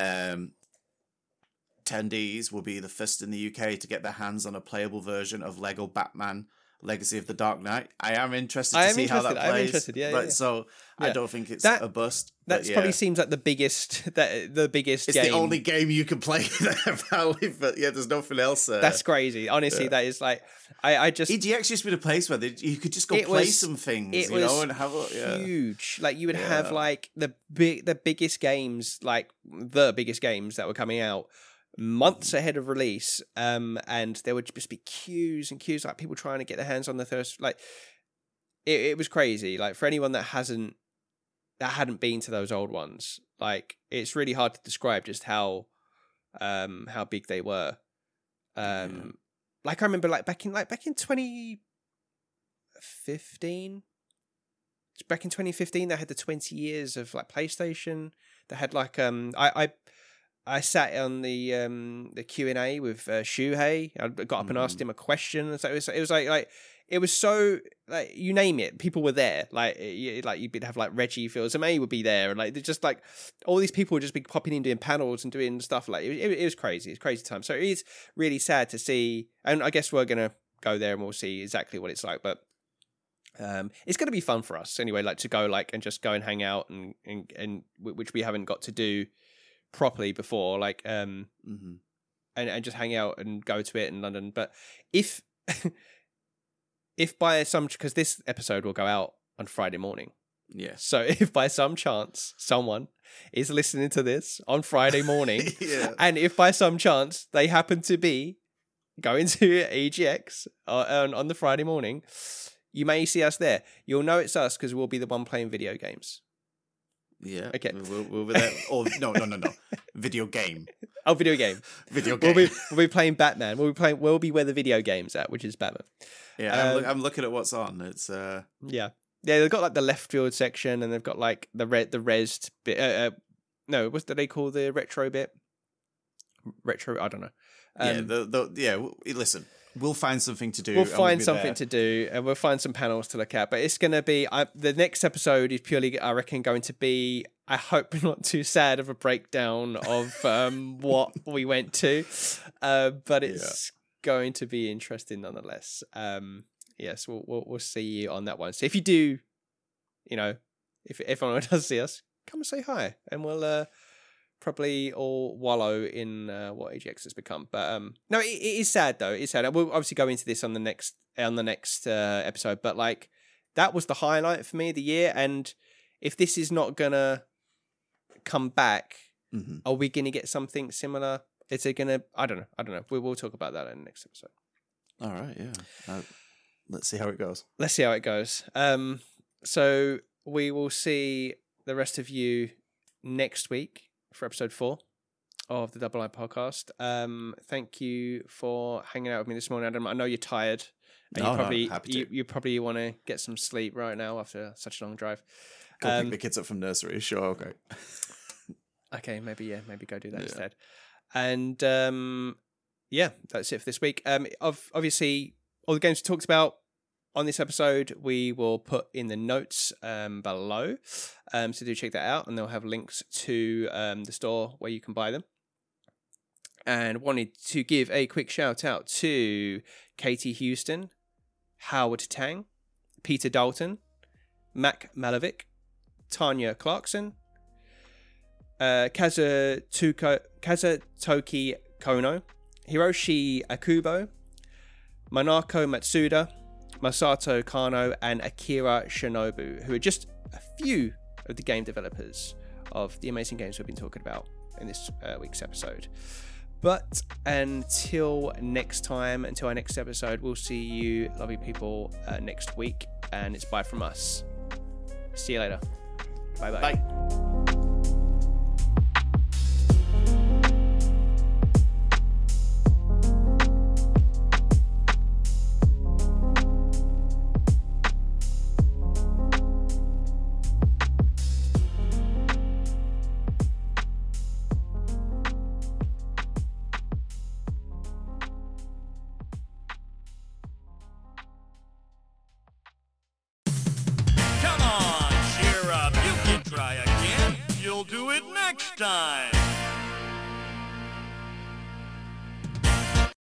[SPEAKER 2] Attendees will be the first in the UK to get their hands on a playable version of Lego Batman Legacy of the Dark Knight. I am interested to see how that plays.
[SPEAKER 1] I'm interested, yeah.
[SPEAKER 2] So I don't think it's a bust.
[SPEAKER 1] That probably seems like the biggest
[SPEAKER 2] It's
[SPEAKER 1] game.
[SPEAKER 2] the only game you can play there, apparently, but there's nothing else.
[SPEAKER 1] That's crazy. Honestly, that is like, I just...
[SPEAKER 2] EGX used to be the place where you could just go play some things, and have
[SPEAKER 1] huge. Like, you would have like the biggest games, like the biggest games that were coming out months ahead of release, and there would just be queues and queues, like people trying to get their hands on the first. Like it was crazy. Like for anyone that hadn't been to those old ones, like it's really hard to describe just how big they were. Like I remember, back in 2015. Back in 2015, they had the 20 years of like PlayStation. They had like I sat on the Q&A with Shuhei. I got up and asked him a question. So it was like it was so, like, you name it, people were there. Like you'd have like Reggie Fils-Aimé would be there, and like they're just like all these people would just be popping in doing panels and doing stuff. Like it was crazy. It's crazy time. So it is really sad to see, and I guess we're gonna go there and we'll see exactly what it's like. But it's going to be fun for us anyway, like to go and just go and hang out and which we haven't got to do properly before, like and just hang out and go to it in London. But if by some, because this episode will go out on Friday morning, so if by some chance someone is listening to this on Friday morning, and if by some chance they happen to be going to EGX on the Friday morning, you may see us there. You'll know it's us because we'll be the one playing video games.
[SPEAKER 2] Yeah.
[SPEAKER 1] Okay.
[SPEAKER 2] We'll be there. Or no. Video game.
[SPEAKER 1] Oh, video game.
[SPEAKER 2] Video game.
[SPEAKER 1] We'll be playing Batman. We'll be where the video game's at, which is Batman.
[SPEAKER 2] Yeah. I'm looking at what's on. It's
[SPEAKER 1] yeah. They've got like the left field section, and they've got like the rezzed bit. No, what do they call the retro bit? Retro. I don't know.
[SPEAKER 2] Listen. We'll find something to do.
[SPEAKER 1] We'll find something to do, and we'll find some panels to look at. But it's going to be the next episode is purely, I reckon, going to be, I hope not too sad of a breakdown of what we went to, but it's going to be interesting nonetheless. Yes, we'll see you on that one. So if you do, if anyone does see us, come and say hi, and we'll probably all wallow in what EGX has become. But no, it is sad though. It's sad. We'll obviously go into this on the next episode. But like that was the highlight for me of the year. And if this is not gonna come back, are we gonna get something similar? Is it gonna? I don't know. We'll talk about that in the next episode.
[SPEAKER 2] All right. Yeah. Let's see how it goes.
[SPEAKER 1] So we will see the rest of you next week for episode 4 of the Double I podcast. Thank you for hanging out with me this morning, Adam. I know you're tired. And you probably want to get some sleep right now after such a long drive.
[SPEAKER 2] Go pick the kids up from nursery. Sure, okay.
[SPEAKER 1] Okay, maybe go do that instead. And that's it for this week. Obviously, all the games we talked about on this episode, we will put in the notes below. So do check that out, and they'll have links to the store where you can buy them. And wanted to give a quick shout out to Katie Houston, Howard Tang, Peter Dalton, Mac Malovic, Tanya Clarkson, Kazutoki Kono, Hiroshi Akubo, Manako Matsuda, Masato Kano, and Akira Shinobu, who are just a few of the game developers of the amazing games we've been talking about in this week's episode. But until next time, until our next episode, we'll see you lovely people next week, and it's bye from us. See you later. Bye-bye.
[SPEAKER 2] Bye.
[SPEAKER 3] You'll do it next time.